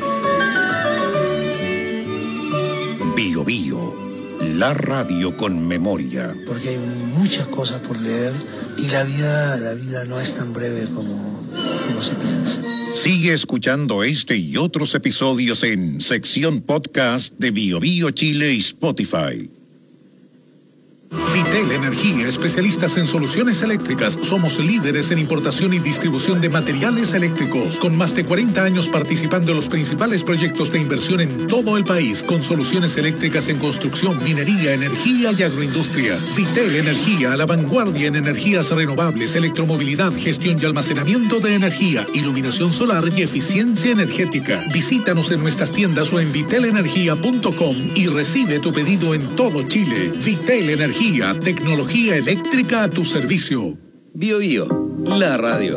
Bio Bio, la radio con memoria. Porque hay muchas cosas por leer y la vida no es tan breve como se piensa. Sigue escuchando este y otros episodios en sección podcast de Bio Bio Chile y Spotify. Vitel Energía, especialistas en soluciones eléctricas. Somos líderes en importación y distribución de materiales eléctricos, con más de 40 años participando en los principales proyectos de inversión en todo el país, con soluciones eléctricas en construcción, minería, energía y agroindustria. Vitel Energía, a la vanguardia en energías renovables, electromovilidad, gestión y almacenamiento de energía, iluminación solar y eficiencia energética. Visítanos en nuestras tiendas o en vitelenergia.com y recibe tu pedido en todo Chile. Vitel Energía, tecnología eléctrica a tu servicio. Bio Bio, la radio.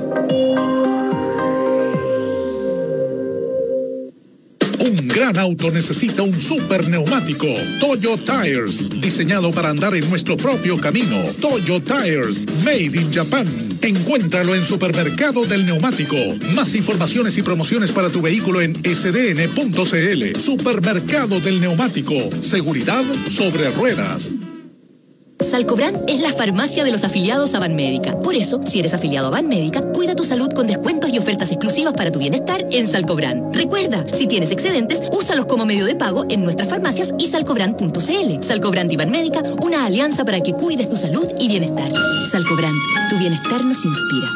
Un gran auto necesita un super neumático. Toyo Tires, diseñado para andar en nuestro propio camino. Toyo Tires, made in Japan. Encuéntralo en Supermercado del Neumático. Más informaciones y promociones para tu vehículo en sdn.cl. Supermercado del Neumático. Seguridad sobre ruedas. Salcobran es la farmacia de los afiliados a Banmédica. Por eso, si eres afiliado a Banmédica, cuida tu salud con descuentos y ofertas exclusivas para tu bienestar en Salcobran. Recuerda, si tienes excedentes, úsalos como medio de pago en nuestras farmacias y salcobran.cl. Salcobran y Banmédica, una alianza para que cuides tu salud y bienestar. Salcobran, tu bienestar nos inspira.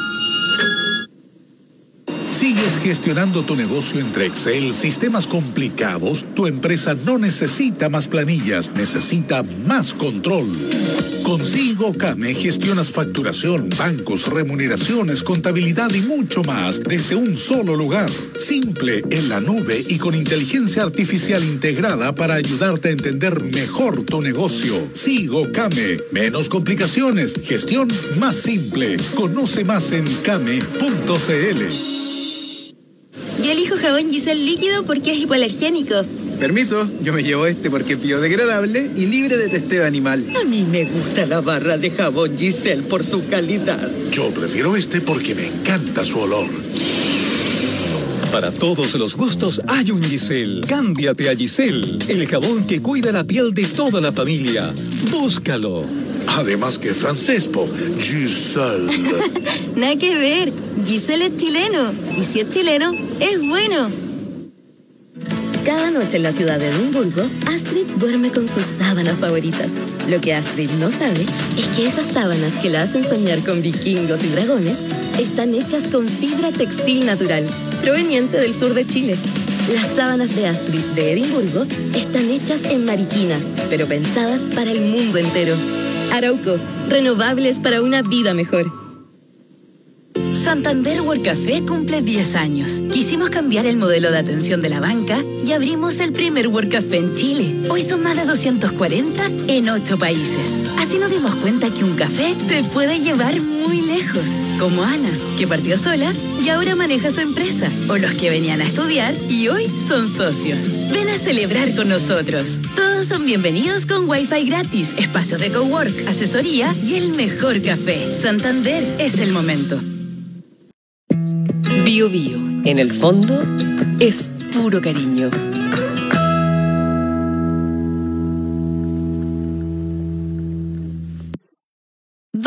¿Sigues gestionando tu negocio entre Excel, sistemas complicados? Tu empresa no necesita más planillas, necesita más control. Con SigoCame gestionas facturación, bancos, remuneraciones, contabilidad y mucho más desde un solo lugar. Simple, en la nube y con inteligencia artificial integrada para ayudarte a entender mejor tu negocio. SigoCame, menos complicaciones, gestión más simple. Conoce más en came.cl. Yo elijo jabón Giselle líquido porque es hipoalergénico. Permiso, yo me llevo este porque es biodegradable y libre de testeo animal. A mí me gusta la barra de jabón Giselle por su calidad. Yo prefiero este porque me encanta su olor. Para todos los gustos hay un Giselle. Cámbiate a Giselle, el jabón que cuida la piel de toda la familia. Búscalo. Además que es francés, po. Giselle. Nada que ver. Giselle es chileno. Y si es chileno, es bueno. Cada noche en la ciudad de Edimburgo, Astrid duerme con sus sábanas favoritas. Lo que Astrid no sabe es que esas sábanas que la hacen soñar con vikingos y dragones están hechas con fibra textil natural, proveniente del sur de Chile. Las sábanas de Astrid de Edimburgo están hechas en Mariquina, pero pensadas para el mundo entero. Arauco, renovables para una vida mejor. Santander World Café cumple 10 años. Quisimos cambiar el modelo de atención de la banca y abrimos el primer World Café en Chile. Hoy son más de 240 en 8 países. Así nos dimos cuenta que un café te puede llevar muy lejos. Como Ana, que partió sola y ahora maneja su empresa. O los que venían a estudiar y hoy son socios. Ven a celebrar con nosotros. Todos son bienvenidos con Wi-Fi gratis, espacios de cowork, asesoría y el mejor café. Santander es el momento. Bio Bio, en el fondo, es puro cariño.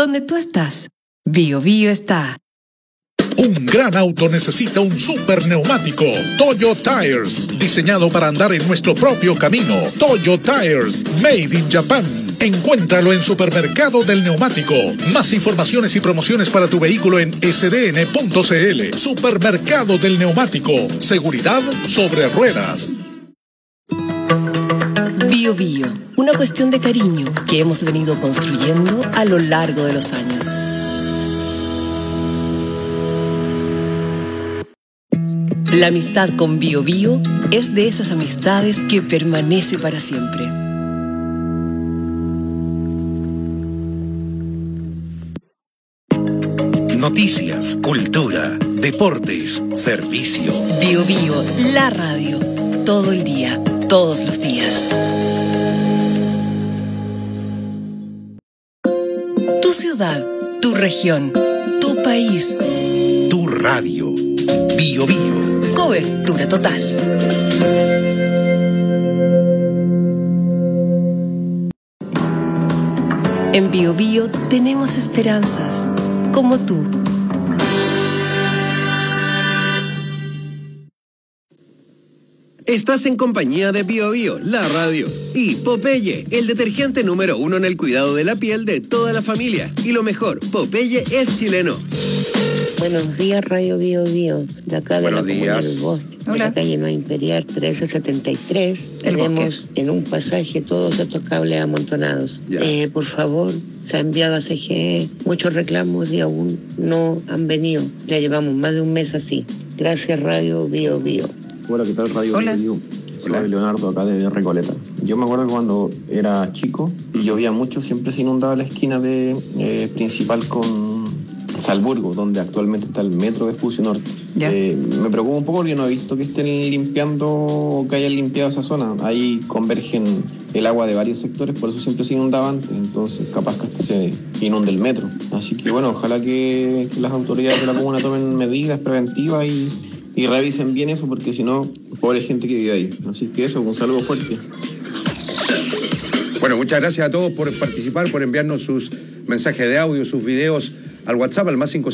Donde tú estás, Bio Bio está. Un gran auto necesita un super neumático. Toyo Tires, diseñado para andar en nuestro propio camino. Toyo Tires, made in Japan. Encuéntralo en Supermercado del Neumático. Más informaciones y promociones para tu vehículo en sdn.cl. Supermercado del Neumático. Seguridad sobre ruedas. Bio Bio, una cuestión de cariño que hemos venido construyendo a lo largo de los años. La amistad con Bio Bio es de esas amistades que permanece para siempre. Noticias, cultura, deportes, servicio. Bio Bio, la radio. Todo el día, todos los días. Tu ciudad, tu región, tu país. Tu radio. Bio Bio. Cobertura total. En Bio Bio tenemos esperanzas, como tú. Estás en compañía de Bio Bio, la radio, y Popeye, el detergente número 1 en el cuidado de la piel de toda la familia. Y lo mejor, Popeye es chileno. Buenos días, Radio Bio Bio, de acá de Buenos la Comuna días. del Bosque, de la calle Nueva Imperial 1373. Tenemos en un pasaje todos estos cables amontonados. Por favor, se ha enviado a CGE muchos reclamos y aún no han venido. Ya llevamos más de un mes así. Gracias, Radio Bio Bio. Hola, ¿qué tal, Radio Bio Bio? Soy Leonardo, acá de Recoleta. Yo me acuerdo que cuando era chico y llovía mucho, siempre se inundaba la esquina de principal con Salburgo, donde actualmente está el metro de Vespucio Norte. Me preocupa un poco porque no he visto que estén limpiando o que hayan limpiado esa zona. Ahí convergen el agua de varios sectores, por eso siempre se inundaba antes. Entonces capaz que hasta se inunde el metro. Así que bueno, ojalá que las autoridades de la comuna tomen medidas preventivas y revisen bien eso, porque si no, pobre gente que vive ahí. Así que eso, un saludo fuerte. Bueno, muchas gracias a todos por participar, por enviarnos sus mensajes de audio, sus videos al WhatsApp, al más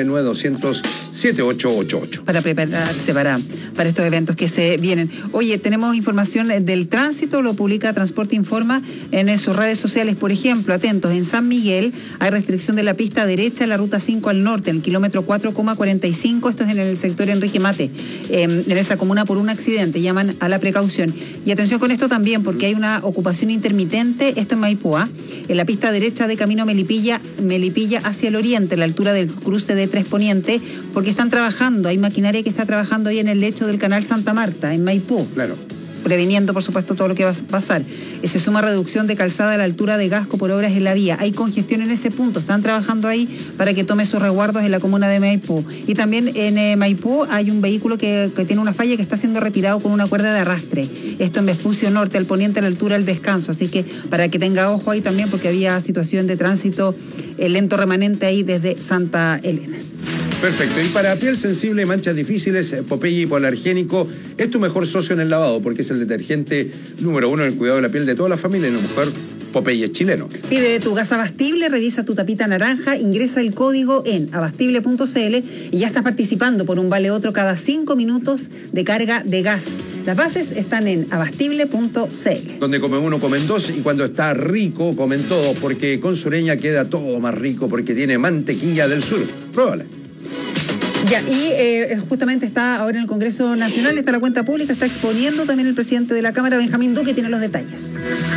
569-9200-7888. Para prepararse para estos eventos que se vienen. Oye, tenemos información del tránsito, lo publica Transporte Informa en sus redes sociales. Por ejemplo, atentos, en San Miguel hay restricción de la pista derecha en la ruta 5 al norte, en el kilómetro 4,45, esto es en el sector Enrique Mate, en esa comuna por un accidente, llaman a la precaución. Y atención con esto también, porque hay una ocupación intermitente, esto en Maipú, en la pista derecha de camino Melipilla hacia el oriente, a la altura del cruce de Tres Poniente, porque están trabajando, hay maquinaria que está trabajando ahí en el lecho del canal Santa Marta, en Maipú. Claro. Previniendo, por supuesto, todo lo que va a pasar. Se suma reducción de calzada a la altura de Gasco por obras en la vía. Hay congestión en ese punto. Están trabajando ahí para que tome sus resguardos en la comuna de Maipú. Y también en Maipú hay un vehículo que tiene una falla que está siendo retirado con una cuerda de arrastre. Esto en Vespucio Norte, al poniente, a la altura del Descanso. Así que para que tenga ojo ahí también, porque había situación de tránsito lento remanente ahí desde Santa Elena. Perfecto. Y para piel sensible y manchas difíciles, Popeye Hipoalergénico es tu mejor socio en el lavado, porque es el detergente número 1 en el cuidado de la piel de toda la familia y lo mejor, Popeye es chileno. Pide tu gas Abastible, revisa tu tapita naranja, ingresa el código en abastible.cl y ya estás participando por un vale otro cada 5 minutos de carga de gas. Las bases están en abastible.cl. Donde come uno, comen dos, y cuando está rico, comen todos, porque con Sureña queda todo más rico, porque tiene mantequilla del sur. Pruébala. Ya, y justamente está ahora en el Congreso Nacional, está la cuenta pública, está exponiendo también el presidente de la Cámara, Benjamín Duque, tiene los detalles.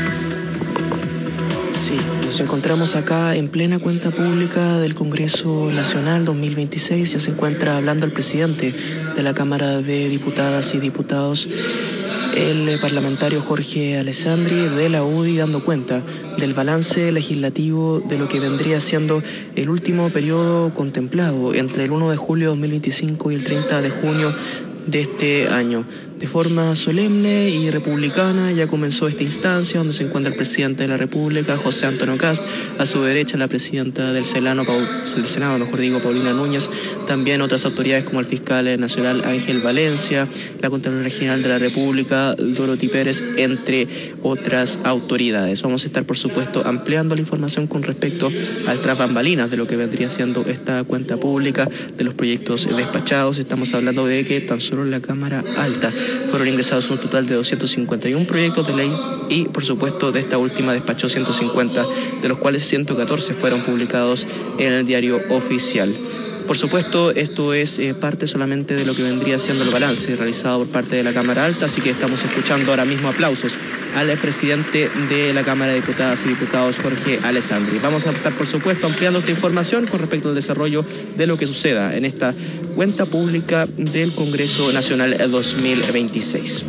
Sí, nos encontramos acá en plena cuenta pública del Congreso Nacional 2026. Ya se encuentra hablando el presidente de la Cámara de Diputadas y Diputados, el parlamentario Jorge Alessandri de la UDI, dando cuenta del balance legislativo de lo que vendría siendo el último periodo contemplado entre el 1 de julio de 2025 y el 30 de junio de este año. De forma solemne y republicana ya comenzó esta instancia donde se encuentra el presidente de la República, José Antonio Kast, a su derecha la presidenta del Senado, Paulina Núñez, también otras autoridades como el fiscal nacional Ángel Valencia, la Contralora General de la República, Dorothy Pérez, entre otras autoridades. Vamos a estar, por supuesto, ampliando la información con respecto al tras bambalinas de lo que vendría siendo esta cuenta pública, de los proyectos despachados. Estamos hablando de que tan solo en la Cámara Alta fueron ingresados un total de 251 proyectos de ley y, por supuesto, de esta última despachó 150, de los cuales 114 fueron publicados en el Diario Oficial. Por supuesto, esto es parte solamente de lo que vendría siendo el balance realizado por parte de la Cámara Alta, así que estamos escuchando ahora mismo aplausos al presidente de la Cámara de Diputadas y Diputados, Jorge Alessandri. Vamos a estar, por supuesto, ampliando esta información con respecto al desarrollo de lo que suceda en esta cuenta pública del Congreso Nacional 2026.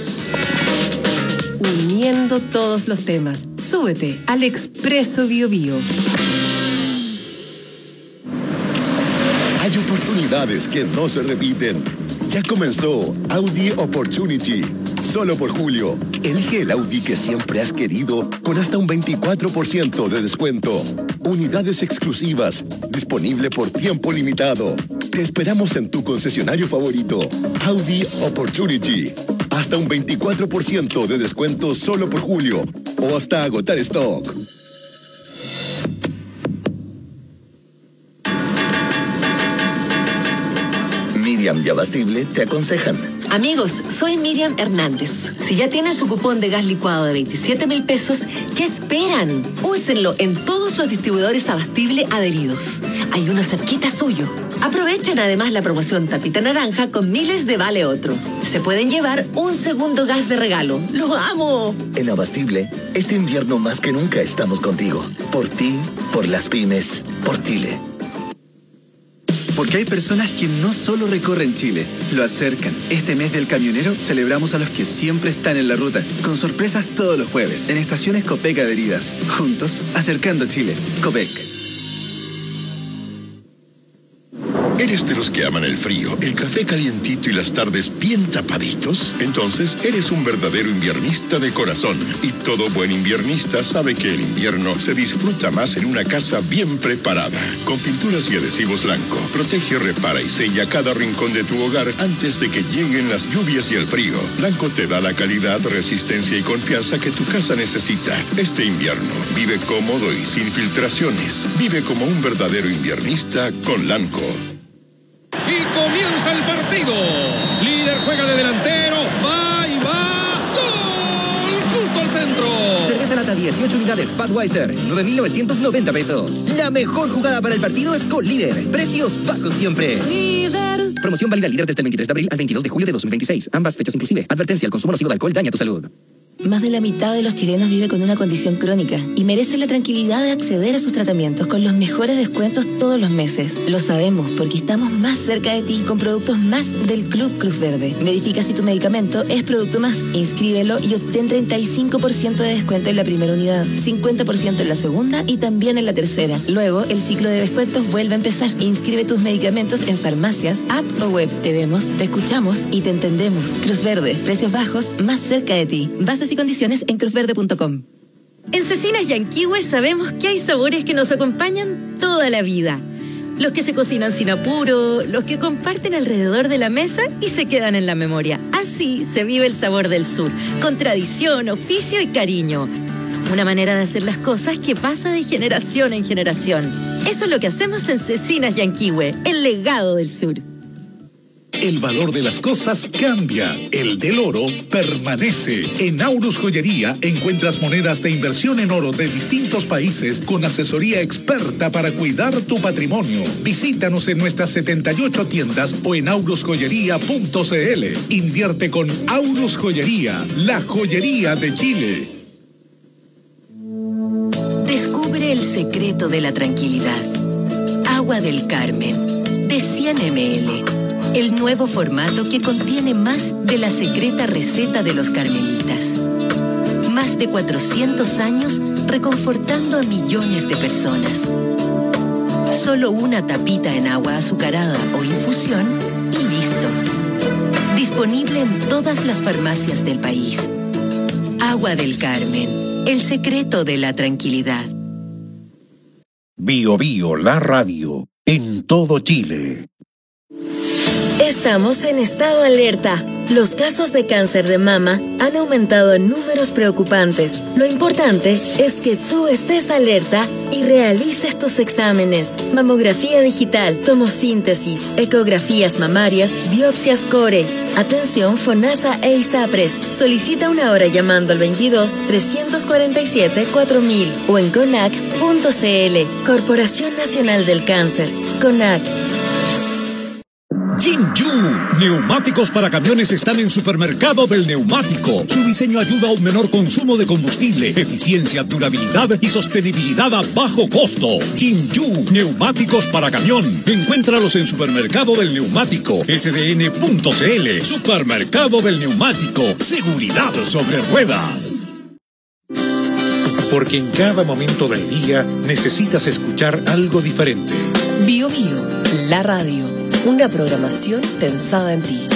Uniendo todos los temas, súbete al Expreso Biobío. Hay oportunidades que no se repiten. Ya comenzó Audi Opportunity. Solo por julio, elige el Audi que siempre has querido con hasta un 24% de descuento. Unidades exclusivas, disponible por tiempo limitado. Te esperamos en tu concesionario favorito, Audi Opportunity. Hasta un 24% de descuento solo por julio o hasta agotar stock. Miriam y Abastible te aconsejan. Amigos, soy Miriam Hernández. Si ya tienen su cupón de gas licuado de 27,000 pesos, ¿qué esperan? Úsenlo en todos los distribuidores Abastible adheridos. Hay uno cerquita suyo. Aprovechen además la promoción Tapita Naranja con miles de vale otro. Se pueden llevar un segundo gas de regalo. ¡Lo amo! En Abastible, este invierno más que nunca estamos contigo. Por ti, por las pymes, por Chile. Porque hay personas que no solo recorren Chile, lo acercan. Este mes del camionero celebramos a los que siempre están en la ruta, con sorpresas todos los jueves, en estaciones Copec adheridas. Juntos, acercando Chile. Copec. ¿Eres de los que aman el frío, el café calientito y las tardes bien tapaditos? Entonces, eres un verdadero inviernista de corazón. Y todo buen inviernista sabe que el invierno se disfruta más en una casa bien preparada. Con pinturas y adhesivos Lanco, protege, repara y sella cada rincón de tu hogar antes de que lleguen las lluvias y el frío. Lanco te da la calidad, resistencia y confianza que tu casa necesita. Este invierno, vive cómodo y sin filtraciones. Vive como un verdadero inviernista con Lanco. Y comienza el partido. Líder juega de delantero. Va y va. ¡Gol! Justo al centro. Cerveza lata 18 unidades Budweiser, 9,990 pesos. La mejor jugada para el partido es con Líder. Precios bajos siempre. Líder. Promoción válida Líder desde el 23 de abril al 22 de julio de 2026. Ambas fechas inclusive. Advertencia: el consumo nocivo de alcohol daña tu salud. Más de la mitad de los chilenos vive con una condición crónica y merece la tranquilidad de acceder a sus tratamientos con los mejores descuentos todos los meses. Lo sabemos porque estamos más cerca de ti con productos más del Club Cruz Verde. Verifica si tu medicamento es producto más. Inscríbelo y obtén 35% de descuento en la primera unidad, 50% en la segunda y también en la tercera. Luego, el ciclo de descuentos vuelve a empezar. Inscribe tus medicamentos en farmacias, app o web. Te vemos, te escuchamos y te entendemos. Cruz Verde, precios bajos, más cerca de ti. Bases y condiciones en cruzverde.com. En Cecinas Yanquihue sabemos que hay sabores que nos acompañan toda la vida. Los que se cocinan sin apuro, los que comparten alrededor de la mesa y se quedan en la memoria. Así se vive el sabor del sur, con tradición, oficio y cariño. Una manera de hacer las cosas que pasa de generación en generación. Eso es lo que hacemos en Cecinas Yanquihue, el legado del sur. El valor de las cosas cambia, el del oro permanece. En Aurus Joyería encuentras monedas de inversión en oro de distintos países con asesoría experta para cuidar tu patrimonio. Visítanos en nuestras 78 tiendas o en aurusjoyería.cl. Invierte con Aurus Joyería, la joyería de Chile. Descubre el secreto de la tranquilidad. Agua del Carmen, de 100 ml. El nuevo formato que contiene más de la secreta receta de los carmelitas. Más de 400 años reconfortando a millones de personas. Solo una tapita en agua azucarada o infusión y listo. Disponible en todas las farmacias del país. Agua del Carmen, el secreto de la tranquilidad. Bio Bio, la radio, en todo Chile. Estamos en estado alerta. Los casos de cáncer de mama han aumentado en números preocupantes. Lo importante es que tú estés alerta y realices tus exámenes. Mamografía digital, tomosíntesis, ecografías mamarias, biopsias core. Atención FONASA e ISAPRES. Solicita una hora llamando al 22-347-4000 o en CONAC.cl. Corporación Nacional del Cáncer. CONAC. Jinju, neumáticos para camiones están en Supermercado del Neumático. Su diseño ayuda a un menor consumo de combustible, eficiencia, durabilidad y sostenibilidad a bajo costo. Jinju, neumáticos para camión. Encuéntralos en Supermercado del Neumático, sdn.cl. Supermercado del Neumático, seguridad sobre ruedas. Porque en cada momento del día necesitas escuchar algo diferente. Bio Bio, la radio. Una programación pensada en ti.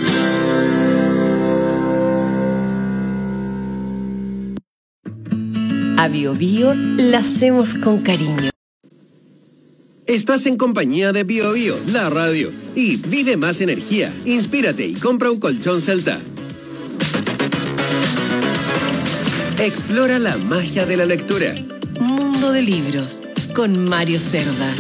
A Bio Bio la hacemos con cariño. Estás en compañía de Bio Bio, la radio. Y vive más energía, inspírate y compra un colchón Celta. Explora la magia de la lectura. Mundo de libros, con Mario Cerda.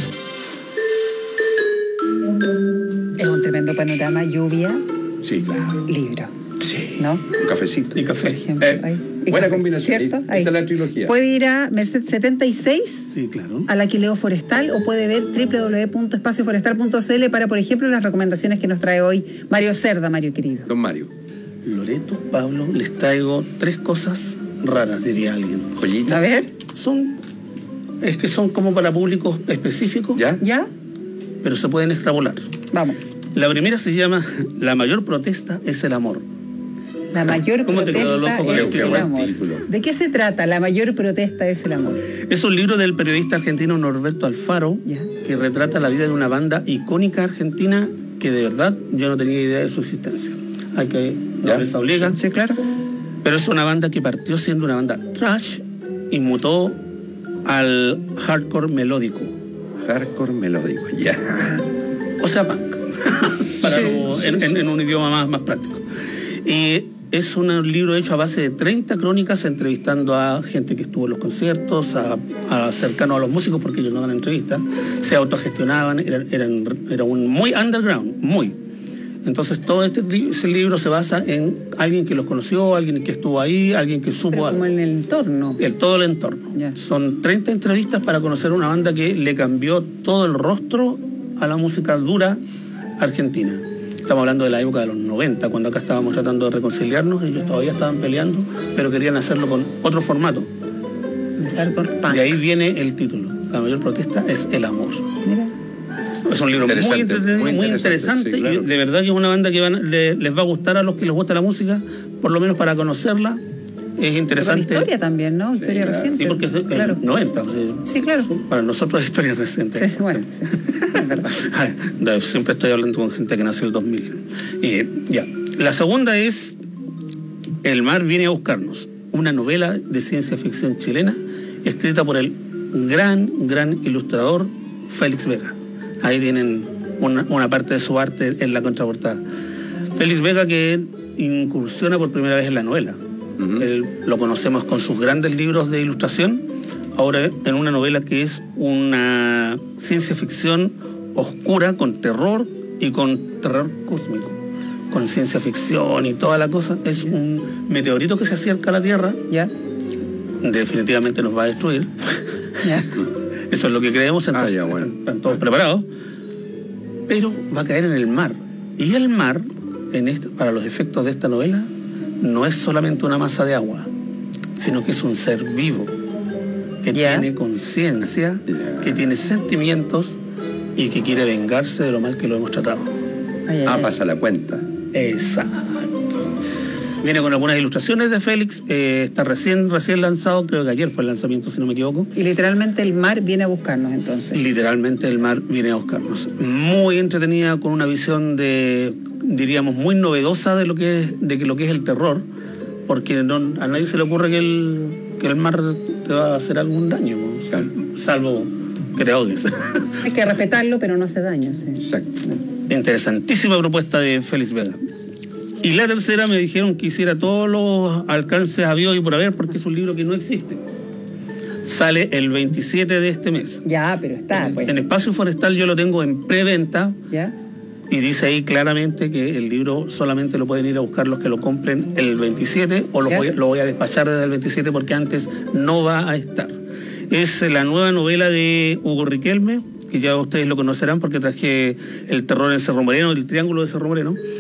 Es un tremendo panorama, lluvia. Sí, claro. Libro. Sí. ¿No? Un cafecito. Y café. Buena combinación. ¿Cierto? Ahí está la trilogía. Puede ir a Merced 76, sí, claro, al Aquileo Forestal, o puede ver www.espacioforestal.cl para, por ejemplo, las recomendaciones que nos trae hoy Mario Cerda, Mario querido. Don Mario. Loreto, Pablo, les traigo 3 cosas raras, diría alguien. ¿Joyitas? A ver. Es que son como para públicos específicos. ¿Ya? Pero se pueden extrapolar. Vamos. La primera se llama La mayor protesta es el amor. La mayor protesta es el amor. ¿De qué se trata? La mayor protesta es el amor. Es un libro del periodista argentino Norberto Alfaro, que retrata la vida de una banda icónica argentina que de verdad yo no tenía idea de su existencia. Hay que no les obliga. Sí, claro. Pero es una banda que partió siendo una banda trash y mutó al hardcore melódico. Hardcore melódico, ya. O sea, punk. En un idioma más práctico. Y es un libro hecho a base de 30 crónicas, entrevistando a gente que estuvo en los conciertos, a cercanos a los músicos, porque ellos no dan entrevistas, se autogestionaban, era un muy underground, muy. Entonces todo ese libro se basa en alguien que los conoció, alguien que estuvo ahí, alguien que supo algo. Como en el entorno. Todo el entorno. Son 30 entrevistas para conocer una banda que le cambió todo el rostro a la música dura argentina. Estamos hablando de la época de los 90, cuando acá estábamos tratando de reconciliarnos, ellos todavía estaban peleando, pero querían hacerlo con otro formato. De ahí viene el título. La mayor protesta es el amor. Mira. Es un libro muy entretenido, muy interesante, sí, claro. Y de verdad que es una banda que les va a gustar a los que les gusta la música, por lo menos para conocerla. Es interesante. Con historia también, ¿no? Historia reciente. Sí, porque es claro. 90. Sí, claro. Sí, para nosotros es historia reciente. Sí, bueno, sí, es verdad. Siempre estoy hablando con gente que nació en el 2000. La segunda es El mar viene a buscarnos, una novela de ciencia ficción chilena escrita por el gran ilustrador Félix Vega. Ahí tienen una parte de su arte en la contraportada. Félix Vega, que incursiona por primera vez en la novela. Lo conocemos con sus grandes libros de ilustración, ahora en una novela que es una ciencia ficción oscura, con terror y con terror cósmico, con ciencia ficción y toda la cosa. Es un meteorito que se acerca a la Tierra. Definitivamente nos va a destruir. Eso es lo que creemos, entonces están todos preparados. Pero va a caer en el mar. Y el mar, para los efectos de esta novela, no es solamente una masa de agua, sino que es un ser vivo, que tiene conciencia, que tiene sentimientos y que quiere vengarse de lo mal que lo hemos tratado. Pasa la cuenta. Exacto. Viene con algunas ilustraciones de Félix, está recién lanzado, creo que ayer fue el lanzamiento, si no me equivoco. Y literalmente el mar viene a buscarnos, entonces. Literalmente el mar viene a buscarnos. Muy entretenida, con una visión diríamos, muy novedosa de lo que es el terror, porque a nadie se le ocurre que el mar te va a hacer algún daño, ¿no? Salvo que te ahogues. Hay que respetarlo, pero no hace daño. Sí. Exacto. Interesantísima propuesta de Félix Vega. Y la tercera me dijeron que hiciera todos los alcances habidos y por haber, porque es un libro que no existe. Sale el 27 de este mes. Ya, pero está, pues. En Espacio Forestal yo lo tengo en preventa. Ya. Y dice ahí claramente que el libro solamente lo pueden ir a buscar los que lo compren el 27 o lo voy a despachar desde el 27 porque antes no va a estar. Es la nueva novela de Hugo Riquelme, que ya ustedes lo conocerán porque traje El terror en Cerro Moreno, El triángulo de Cerro Moreno.